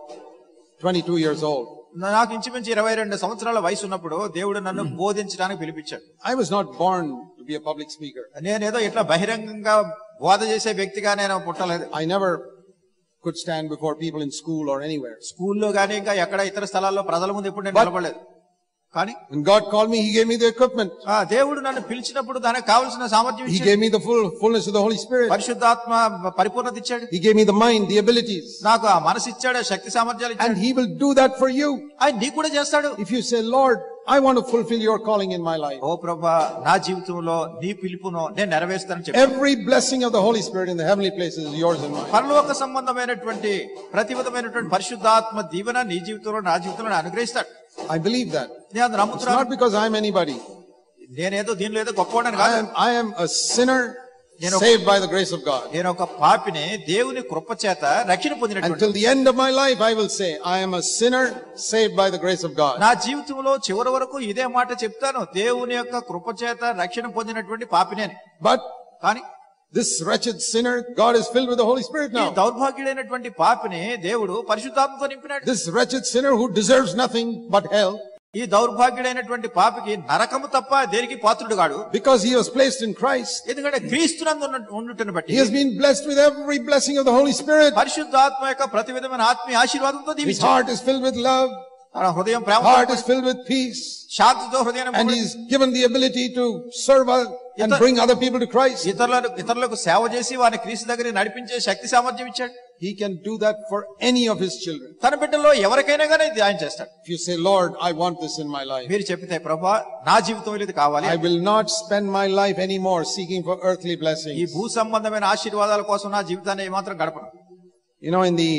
22 years old. నాకు ఇంచుమించు 22 సంవత్సరాల వయసు ఉన్నప్పుడు దేవుడు నన్ను బోధించడానికి పిలిపించాడు. I was not born to be a public speaker. నేనేదో ఇట్లా బహిరంగంగా బోధ చేసే వ్యక్తిగా నేను పుట్టలేదు. I never could stand before people in school or anywhere. స్కూల్లో గానీ ఇంకా ఎక్కడ ఇతర స్థలాల్లో ప్రజల ముందు ఎప్పుడు నేను నిలబడలేదు. కానీ when God called me, He gave me the equipment. దేవుడు నన్ను పిలిచినప్పుడు దానికి కావాల్సిన సామర్థ్యం ఇచ్చాడు. He gave me the fullness of the Holy Spirit. పరిశుద్ధాత్మ పరిపూర్ణత ఇచ్చాడు. He gave me the mind, the abilities. నాకు ఆ మనసు ఇచ్చాడు, శక్తి సామర్థ్యాలు ఇచ్చాడు. And He will do that for you. ఆయన నీకు కూడా చేస్తాడు. If you say, Lord, I want to fulfill your calling in my life. ఓ ప్రభువా, నా జీవితంలో నీ పిలుపును నేను నెరవేర్స్తానని చెప్పు. Every blessing of the Holy Spirit in the heavenly places is yours and mine. పరలోక సంబంధమైనటువంటి ప్రతి విధమైనటువంటి పరిశుద్ధాత్మ దీవెన నీ జీవితంలో నా జీవితంలో అనుగ్రహిస్తాడు. I believe that. It's not because I am anybody. నేనేదో దీనిలో ఏదో గొప్పవాడని కాదు. I am a sinner saved by the grace of God. నేను ఒక పాపిని దేవుని కృప చేత రక్షణ పొందినటువంటి Until the end of my life I will say, I am a sinner saved by the grace of God. నా జీవితంలో చివరి వరకు ఇదే మాట చెప్తాను, దేవుని యొక్క కృప చేత రక్షణ పొందినటువంటి పాపిని అని. But కానీ this wretched sinner, God is filled with the Holy Spirit ఈ now. దౌర్భాగ్యుడైనటువంటి పాపిని దేవుడు పరిశుద్ధాత్మతో నింపినాడు. This wretched sinner who deserves nothing but hell, ఈ దౌర్భాగ్యుడైనటువంటి పాపికి నరకము తప్ప దేనికి పాత్రుడు కాడు. because he was placed in Christ, ఎందుకంటే క్రీస్తునందు ఉండుటను బట్టి he has been blessed with every blessing of the Holy Spirit. పరిశుద్ధాత్మ యొక్క ప్రతి విధమైన ఆత్మీయ ఆశీర్వాదంతో His దీవించాడు. heart is filled with love, తన హృదయం heart Prema, is filled with peace, శాంతితో హృదయం, and he's given the ability to serve and bring other people to Christ. ఇతరులకు సేవ చేసి వారిని క్రీస్తు దగ్గరికి నడిపించే శక్తి సామర్థ్యం ఇచ్చాడు. He can do that for any of his children. తన బిడ్డల్లో ఎవరికైనా కానీ ఇది ఆయన చేస్తాడు. If you say, Lord, I want this in my life, మీరు చెప్పితే ప్రభువా నా జీవితంలో ఇది కావాలి, I will not spend my life anymore seeking for earthly ఈ blessings. భూ సంబంధమైన ఆశీర్వాదాల కోసం నా జీవితాన్ని ఏమాత్రం గడపను. You know, in the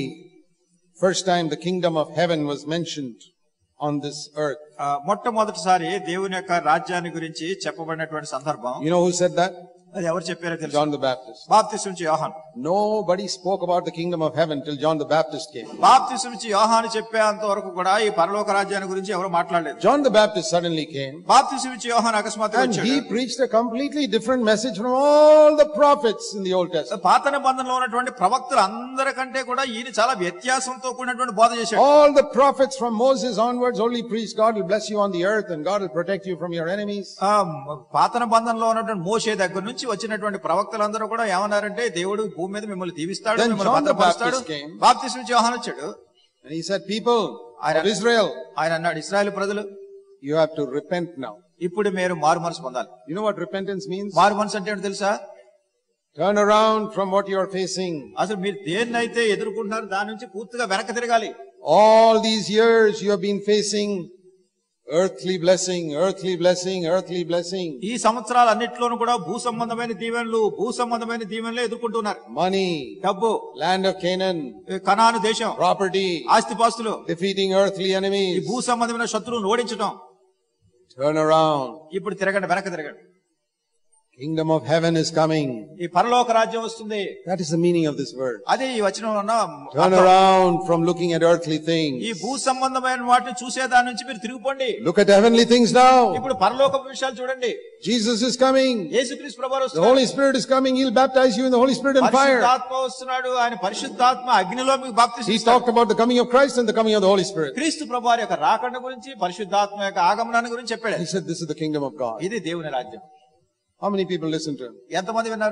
first time the kingdom of heaven was mentioned on this earth, మొట్టమొదటిసారి దేవుని యొక్క రాజ్యాన్ని గురించి చెప్పబడినటువంటి సందర్భం, you know who said that? అది ఎవరు చెప్పారో తెలుసు? John the Baptist. బాప్తిసం ఇచ్చే యోహాను. Nobody spoke about the kingdom of heaven till John the Baptist came. బాప్తిసం ఇచ్చే యోహాను చెప్పేంత వరకు కూడా ఈ పరలోక రాజ్యాన్ని గురించి ఎవరు మాట్లాడలేదు. John the Baptist suddenly came, బాప్తిసం ఇచ్చే యోహాను అకస్మాత్తుగా and వచ్చాడు. he preached a completely different message from all the prophets in the Old Testament. పాత నిబంధనలో ఉన్నటువంటి ప్రవక్తలు అందరికంటే కూడా ఈయన చాలా వ్యత్యాసంతో కూడినటువంటి బోధ చేశాడు. All the prophets from Moses onwards only preached God will bless you on the earth and God will protect you from your enemies. పాత నిబంధనలో ఉన్నటువంటి మోషే దగ్గర నుంచి వచ్చినటువంటి ప్రవక్తలందరూ కూడా ఏమన్నారంటే దేవుడు భూమి మీద మిమ్మల్ని దీవిస్తాడు, Then మిమ్మల్ని John the భద్రపరుస్తాడు. Baptist came. బాప్తిసం ఇచ్చే యోహాను వచ్చాడు. And he said, people of Israel, ఆయన అన్నాడు, ఇశ్రాయేలు ప్రజలు you have to repent now. ఇప్పుడు మీరు మారు మనసు పొందాలి. You know what repentance means? మారు మనసు అంటే ఏంటో తెలుసా? Turn around from what you are facing. అసలు మీరు దేన్నైతే ఎదుర్కొంటున్నారో దాని నుంచి పూర్తిగా వెనక్కి తిరగాలి. All these years you have been facing earthly blessing, earthly blessing, earthly blessing. ఈ సంవత్సరాలు అన్నిట్లోనూ కూడా భూ సంబంధమైన దీవెనలు ఎదుర్కొంటున్నారు. Money, డబ్బు, land of Canaan, కనాను దేశం, property, ఆస్తిపాస్తులు, defeating earthly ఈ enemies. భూ సంబంధమైన శత్రువులను ఓడించడం. Turn around. ఇప్పుడు తిరగండి, వెనక్కి తిరగండి. Kingdom of heaven is coming. ఈ పరలోక రాజ్యం వస్తుంది. That is the meaning of this word. అదే ఈ వచనంలో ఉన్న Turn around from looking at earthly things. ఈ భూ సంబంధమైన వాటిని చూసే దాని నుంచి మీరు తిరిగిపోండి. Look at heavenly things now. ఇప్పుడు పరలోక విషయాలు చూడండి. Jesus is coming. యేసుక్రీస్తు ప్రభువు The వస్తున్నాడు. Holy Spirit is coming. He'll baptize you in the Holy Spirit and fire. పరిశుద్ధాత్మ వస్తున్నాడు. ఆయన పరిశుద్ధాత్మ అగ్నిలో మీకు బాప్తిసం He ఇస్తాడు. talked about the coming of Christ and the coming of the Holy Spirit. క్రీస్తు ప్రభువారి యొక్క రాకడ గురించి, పరిశుద్ధాత్మ యొక్క ఆగమనాన్ని గురించి చెప్పాడు. He said, this is the kingdom of God. ఇది దేవుని రాజ్యం. How many people listened to him? ఎంతమంది విన్నారు?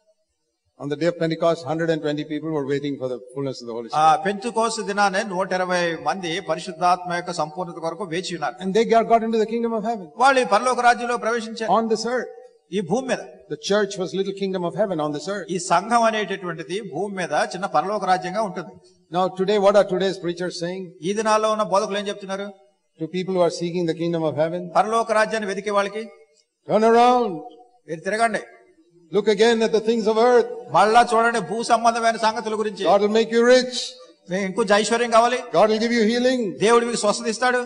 On the day of Pentecost, 120 people were waiting for the fullness of the Holy Spirit. Pentecost దినానే 120 మంది పరిశుద్ధాత్మ యొక్క సంపూర్ణత కొరకు వేచి ఉన్నారు. And they got into the kingdom of heaven. వాళ్ళు ఈ పరలోక రాజ్యంలో ప్రవేశించారు. On this earth. ఈ భూమి మీద The church was little kingdom of heaven on this earth. ఈ సంఘం అనేటటువంటిది భూమి మీద చిన్న పరలోక రాజ్యంగా ఉంటుంది. Now today, what are today's preachers saying? ఈ దినాల్లో ఉన్న బోధకులు ఏం చెప్తున్నారు? To people who are seeking the kingdom of heaven? పరలోక రాజ్యాన్ని వెతికే వాళ్ళకి, Turn around. మీరు తిరగండి, Look again at the things of earth. మళ్ళా చూడండి భూ సంబంధమైన సంగతుల గురించి. God will make you rich. మీకు ఇంకొంచెం ఐశ్వర్యం కావాలి, God will give you healing. దేవుడు మీకు స్వస్థత ఇస్తాడు.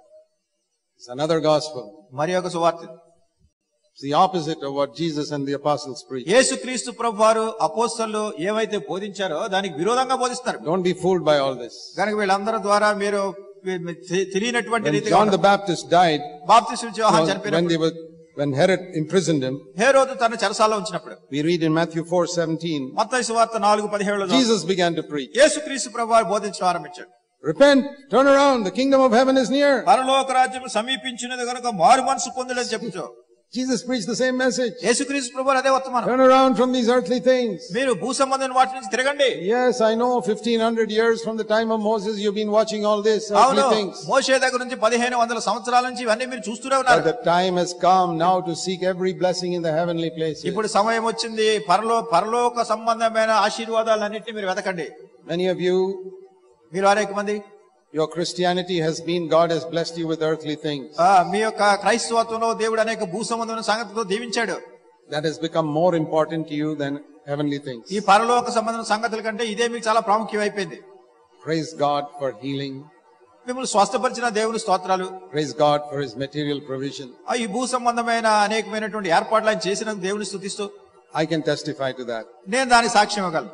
It's another gospel. మరి ఒక సువార్త. It's the opposite of what Jesus and the apostles preached. యేసుక్రీస్తు ప్రభువారు అపోస్తలులు ఏవైతే బోధించారో దానికి విరోధంగా బోధిస్తారు. Don't be fooled by all this. కనుక వీళ్ళందరి ద్వారా మీరు తెలియనటువంటి When రీతిగా John the Baptist died, బాప్తిసం ఇచ్చే యోహాను చనిపోయినప్పుడు, when Herod imprisoned him, హేరోదు తన చెరసాలలో ఉంచినప్పుడు, we read in Matthew 4:17, మత్తయి సువార్త 4:17 Jesus began to preach. యేసుక్రీస్తు ప్రభువారు బోధించడం ఆరంభించాడు. Repent, turn around, the kingdom of heaven is near. పరలోక రాజ్యం సమీపించినది కనుక మారు మనసు పొందుడని చెప్పుచో. Jesus preached the same message. యేసుక్రీస్తు ప్రభువారు అదే వర్తమానం. Turn around from these earthly things. మీరు భూ సంబంధమైన వాటి నుంచి తిరగండి. Yes, I know 1500 years from the time of Moses you've been watching all this earthly things. మోషే దగ్గర నుంచి 1500 సంవత్సరాల నుంచి ఇవన్నీ మీరు చూస్తూనే ఉన్నారు. But the time has come now to seek every blessing in the heavenly places. ఇప్పుడు సమయం వచ్చింది పరలోక సంబంధమైన ఆశీర్వాదాలన్నిటిని మీరు వెతకండి. Many of you, మీరు అనేక మంది, your Christianity has been God has blessed you with earthly things. మీ యొక్క క్రైస్తవత్వంలో దేవుడు అనేక భూ సంబంధమైన సంగతులతో దీవించాడు. That has become more important to you than heavenly things. ఈ పరలోక సంబంధమైన సంగతుల కంటే ఇదే మీకు చాలా ప్రాముఖ్యం అయిపోయింది. Praise God for healing. మిమ్మల్ని స్వస్థపరిచిన దేవుని స్తోత్రాలు. Praise God for His material provision. ఈ భూ సంబంధమైన అనేకమైనటువంటి ఏర్పాట్లు ఆయన చేసిన దేవుని స్తుతిస్తూ, I can testify to that. నేను దానికి సాక్ష్యం ఇవ్వగలను.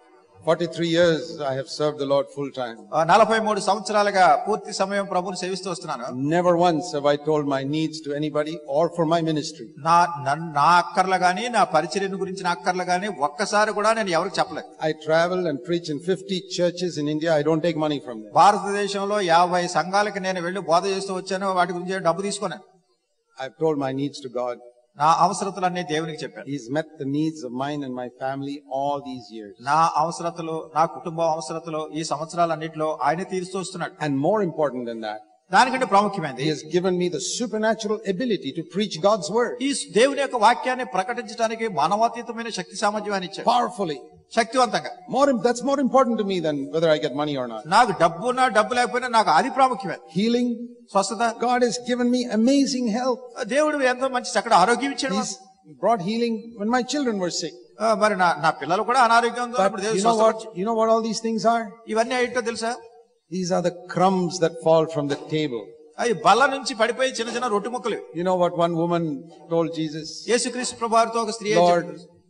43 years I have served the Lord full time. 43 సంవత్సరాలుగా పూర్తి సమయం ప్రభువుని సేవిస్తూ వస్తున్నాను. Never once have I told my needs to anybody or for my ministry. నా అక్కర్లు గాని నా పరిచర్యను గురించి నా అక్కర్లు గాని ఒక్కసారి కూడా నేను ఎవరికి చెప్పలేదు. I travel and preach in 50 churches in India. I don't take money from them. భారతదేశంలో 50 సంఘాలకు నేను వెళ్లి బోధ చేస్తూ వచ్చాను. వాటి గురించి డబ్బు తీసుకోను. I've told my needs to God. నా అవసరతలన్నీ దేవునికి చెప్పాను. He's met the needs of mine and my family all these years. నా అవసరతలు నా కుటుంబ అవసరతలు ఈ సంవత్సరాలన్నిటిలో ఆయన తీరుస్తూ వస్తున్నాడు. And more important than that, దానికంటే ప్రాముఖ్యమైనది, He has given me the supernatural ability to preach God's word. ఈ దేవుని యొక్క వాక్యాన్ని ప్రకటించడానికి మానవాతీతమైన శక్తి సామర్థ్యాన్ని ఇచ్చాడు. Powerfully. శక్తివంతంగా. That's more important to me than whether I get money or not. నాకు డబ్బు లేకపోయినా నాకు అది ప్రాముఖ్యమే. Healing, స్వస్థత. God has given me amazing health. దేవుడు ఎంతో మంచి చక్కటి ఆరోగ్యం ఇచ్చాడు. He's brought healing when my children were sick. మరి నా పిల్లలు కూడా అనారోగ్యంతో ఉన్నప్పుడు దేవుడు స్వస్థపరిచాడు. You know what all these things are? ఇవన్నీ ఏంటో తెలుసా? These are the crumbs that fall from the table. అవి బల్ల నుంచి పడిపోయి చిన్న చిన్న రొట్టె ముక్కలు. You know what one woman told Jesus? యేసుక్రీస్తు ప్రభువారితో ఒక స్త్రీ Lord,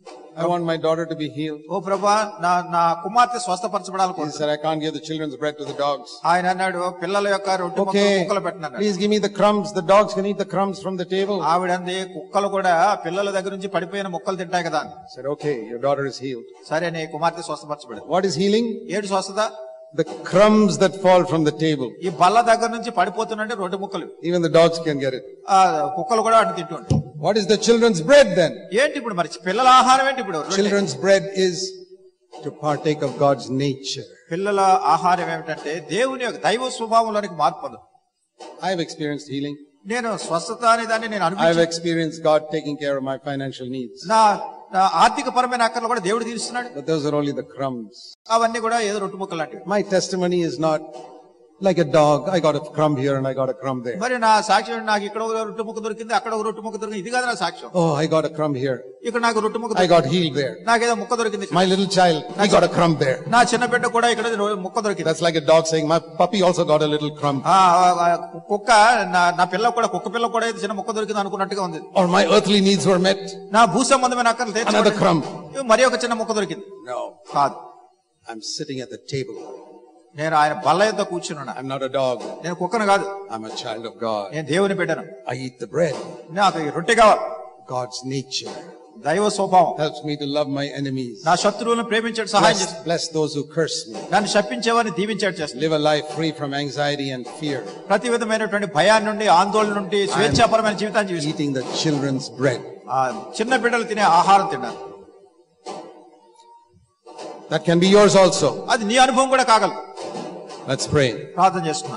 I want my daughter to be healed. ఓ ప్రభువా నా కుమార్తె స్వస్థపరచబడాలి. He said, I can't give the children's bread to the dogs. ఆయన అన్నాడు పిల్లల యొక్క రొట్టె ముక్కలు పెట్టనన్నాడు. Please give me the crumbs. The dogs can eat the crumbs from the table. ఆవిడంది కుక్కలు కూడా పిల్లల దగ్గర నుంచి పడిపోయిన ముక్కలు తింటాయి కదా. Said, okay, your daughter is healed. సరే నీ కుమార్తె స్వస్థపరచబడింది. What is healing? ఏడు స్వస్థత? The crumbs that fall from the table. ఈ బల్ల దగ్గర నుంచి పడిపోతున్నంటే రొట్టె ముక్కలు. Even the dogs can get it. కుక్కలు కూడా అటు తింటుంటాయి. What is the children's bread then? ఏంటి ఇప్పుడు మరి పిల్లల ఆహారం ఏంటి ఇప్పుడు? Children's bread is to partake of God's nature. పిల్లల ఆహారం ఏమిటంటే దేవుని యొక్క దైవ స్వభావంలోనికి మార్పు. I have experienced healing. నేను స్వస్థత అనే దాన్ని నేను I have experienced God taking care of my financial needs. నా ఆర్థిక పరమైన అక్కర్లు కూడా దేవుడు తీరుస్తున్నాడు. But those are only the crumbs. అవన్నీ కూడా ఏదో రొట్టె ముక్కలు లాంటివి. My testimony is not like a dog. I got a crumb here and I got a crumb there. మరి నా సాక్ష్యం నాకు ఇక్కడ ఒక రొట్టె ముక్క దొరికింది, అక్కడ ఒక రొట్టె ముక్క దొరికింది. ఇది కాదు నా సాక్ష్యం. Oh, I got a crumb here. ఇక్కడ నాకు రొట్టె ముక్క I got healed there. నాకేదో ముక్క దొరికింది. My little child, I got a crumb there. నా చిన్న బిడ్డ కూడా ఇక్కడ ముక్క దొరికింది. That's like a dog saying, my puppy also got a little crumb. కుక్క నా పిల్ల కూడా కుక్క పిల్ల కూడా చిన్న ముక్క దొరికింది అనుకున్నట్టుగా ఉంది. Or my earthly needs were met. నా భూ సంబంధమైన అక్కర్లు తీర్చబడ్డాయి. Another crumb. మరి ఒక చిన్న ముక్క దొరికింది. No. కాదు. I'm sitting at the table. నేను ఆయన బల్ల యొద్ద కూర్చున్నాను. I'm not a dog. నేను కుక్కను కాదు. I'm a child of God. నేను దేవుని బిడ్డను. I eat the bread. నాకు రొట్టె కావాలి. God's nature దైవ స్వభావం helps me to love my enemies. నా శత్రువులను ప్రేమించడం సహాయం చేస్తుంది. Bless those who curse me. నన్ను శపించేవారిని దీవించేట్టు చేస్తుంది. Live a life free from anxiety and fear. ప్రతి విధమైనటువంటి భయాన్ని నుండి ఆందోళన నుండి స్వేచ్ఛాపరమైన జీవితాన్ని జీవిస్తాను. Eating the children's bread. చిన్న బిడ్డలు తినే ఆహారం తిన్నాను. That can be yours also. అది నీ అనుభవం కూడా కాగలదు. Let's pray. ప్రార్థన చేస్తున్నా.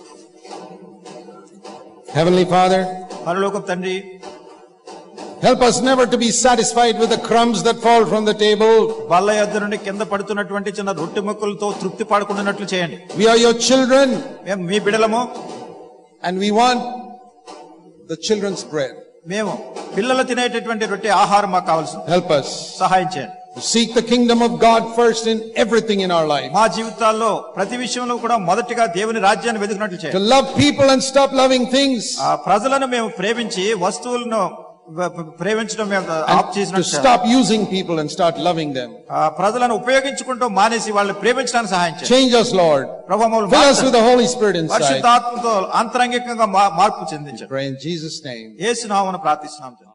Heavenly Father, పరలోకపు తండ్రి, help us never to be satisfied with the crumbs that fall from the table. బల్ల యొద్ద నుండి కింద పడుతున్నటువంటి చిన్న రొట్టె ముక్కలతో తృప్తి పడకుండానట్లు చేయండి. We are your children. మేము మీ బిడ్డలము. And we want the children's bread. మేము పిల్లలు తినేటటువంటి రొట్టె ఆహారం మాకు కావాల్సింది. Help us. సహాయం చేయండి. To seek the kingdom of God first in everything in our life. మా జీవితాల్లో ప్రతి విషయంలో కూడా మొదటిగా దేవుని రాజ్యాన్ని వెతుకున్నట్లు చేయండి. To love people and stop loving things. ప్రజలను మేము ప్రేమించి వస్తువులను ప్రేమించడం మేము ఆప్ చేసినట్లు to stop using people and start loving them. ప్రజలను ఉపయోగించుకుంటూ మానేసి వాళ్ళని ప్రేమించడానికి సహాయం చేయండి. Change us, Lord. Fill us with the Holy Spirit inside. పరిశుద్ధాత్మతో అంతరంగికంగా మార్పు చెందించండి. Pray in Jesus' name. యేసు నామమున ప్రార్థిస్తున్నాము.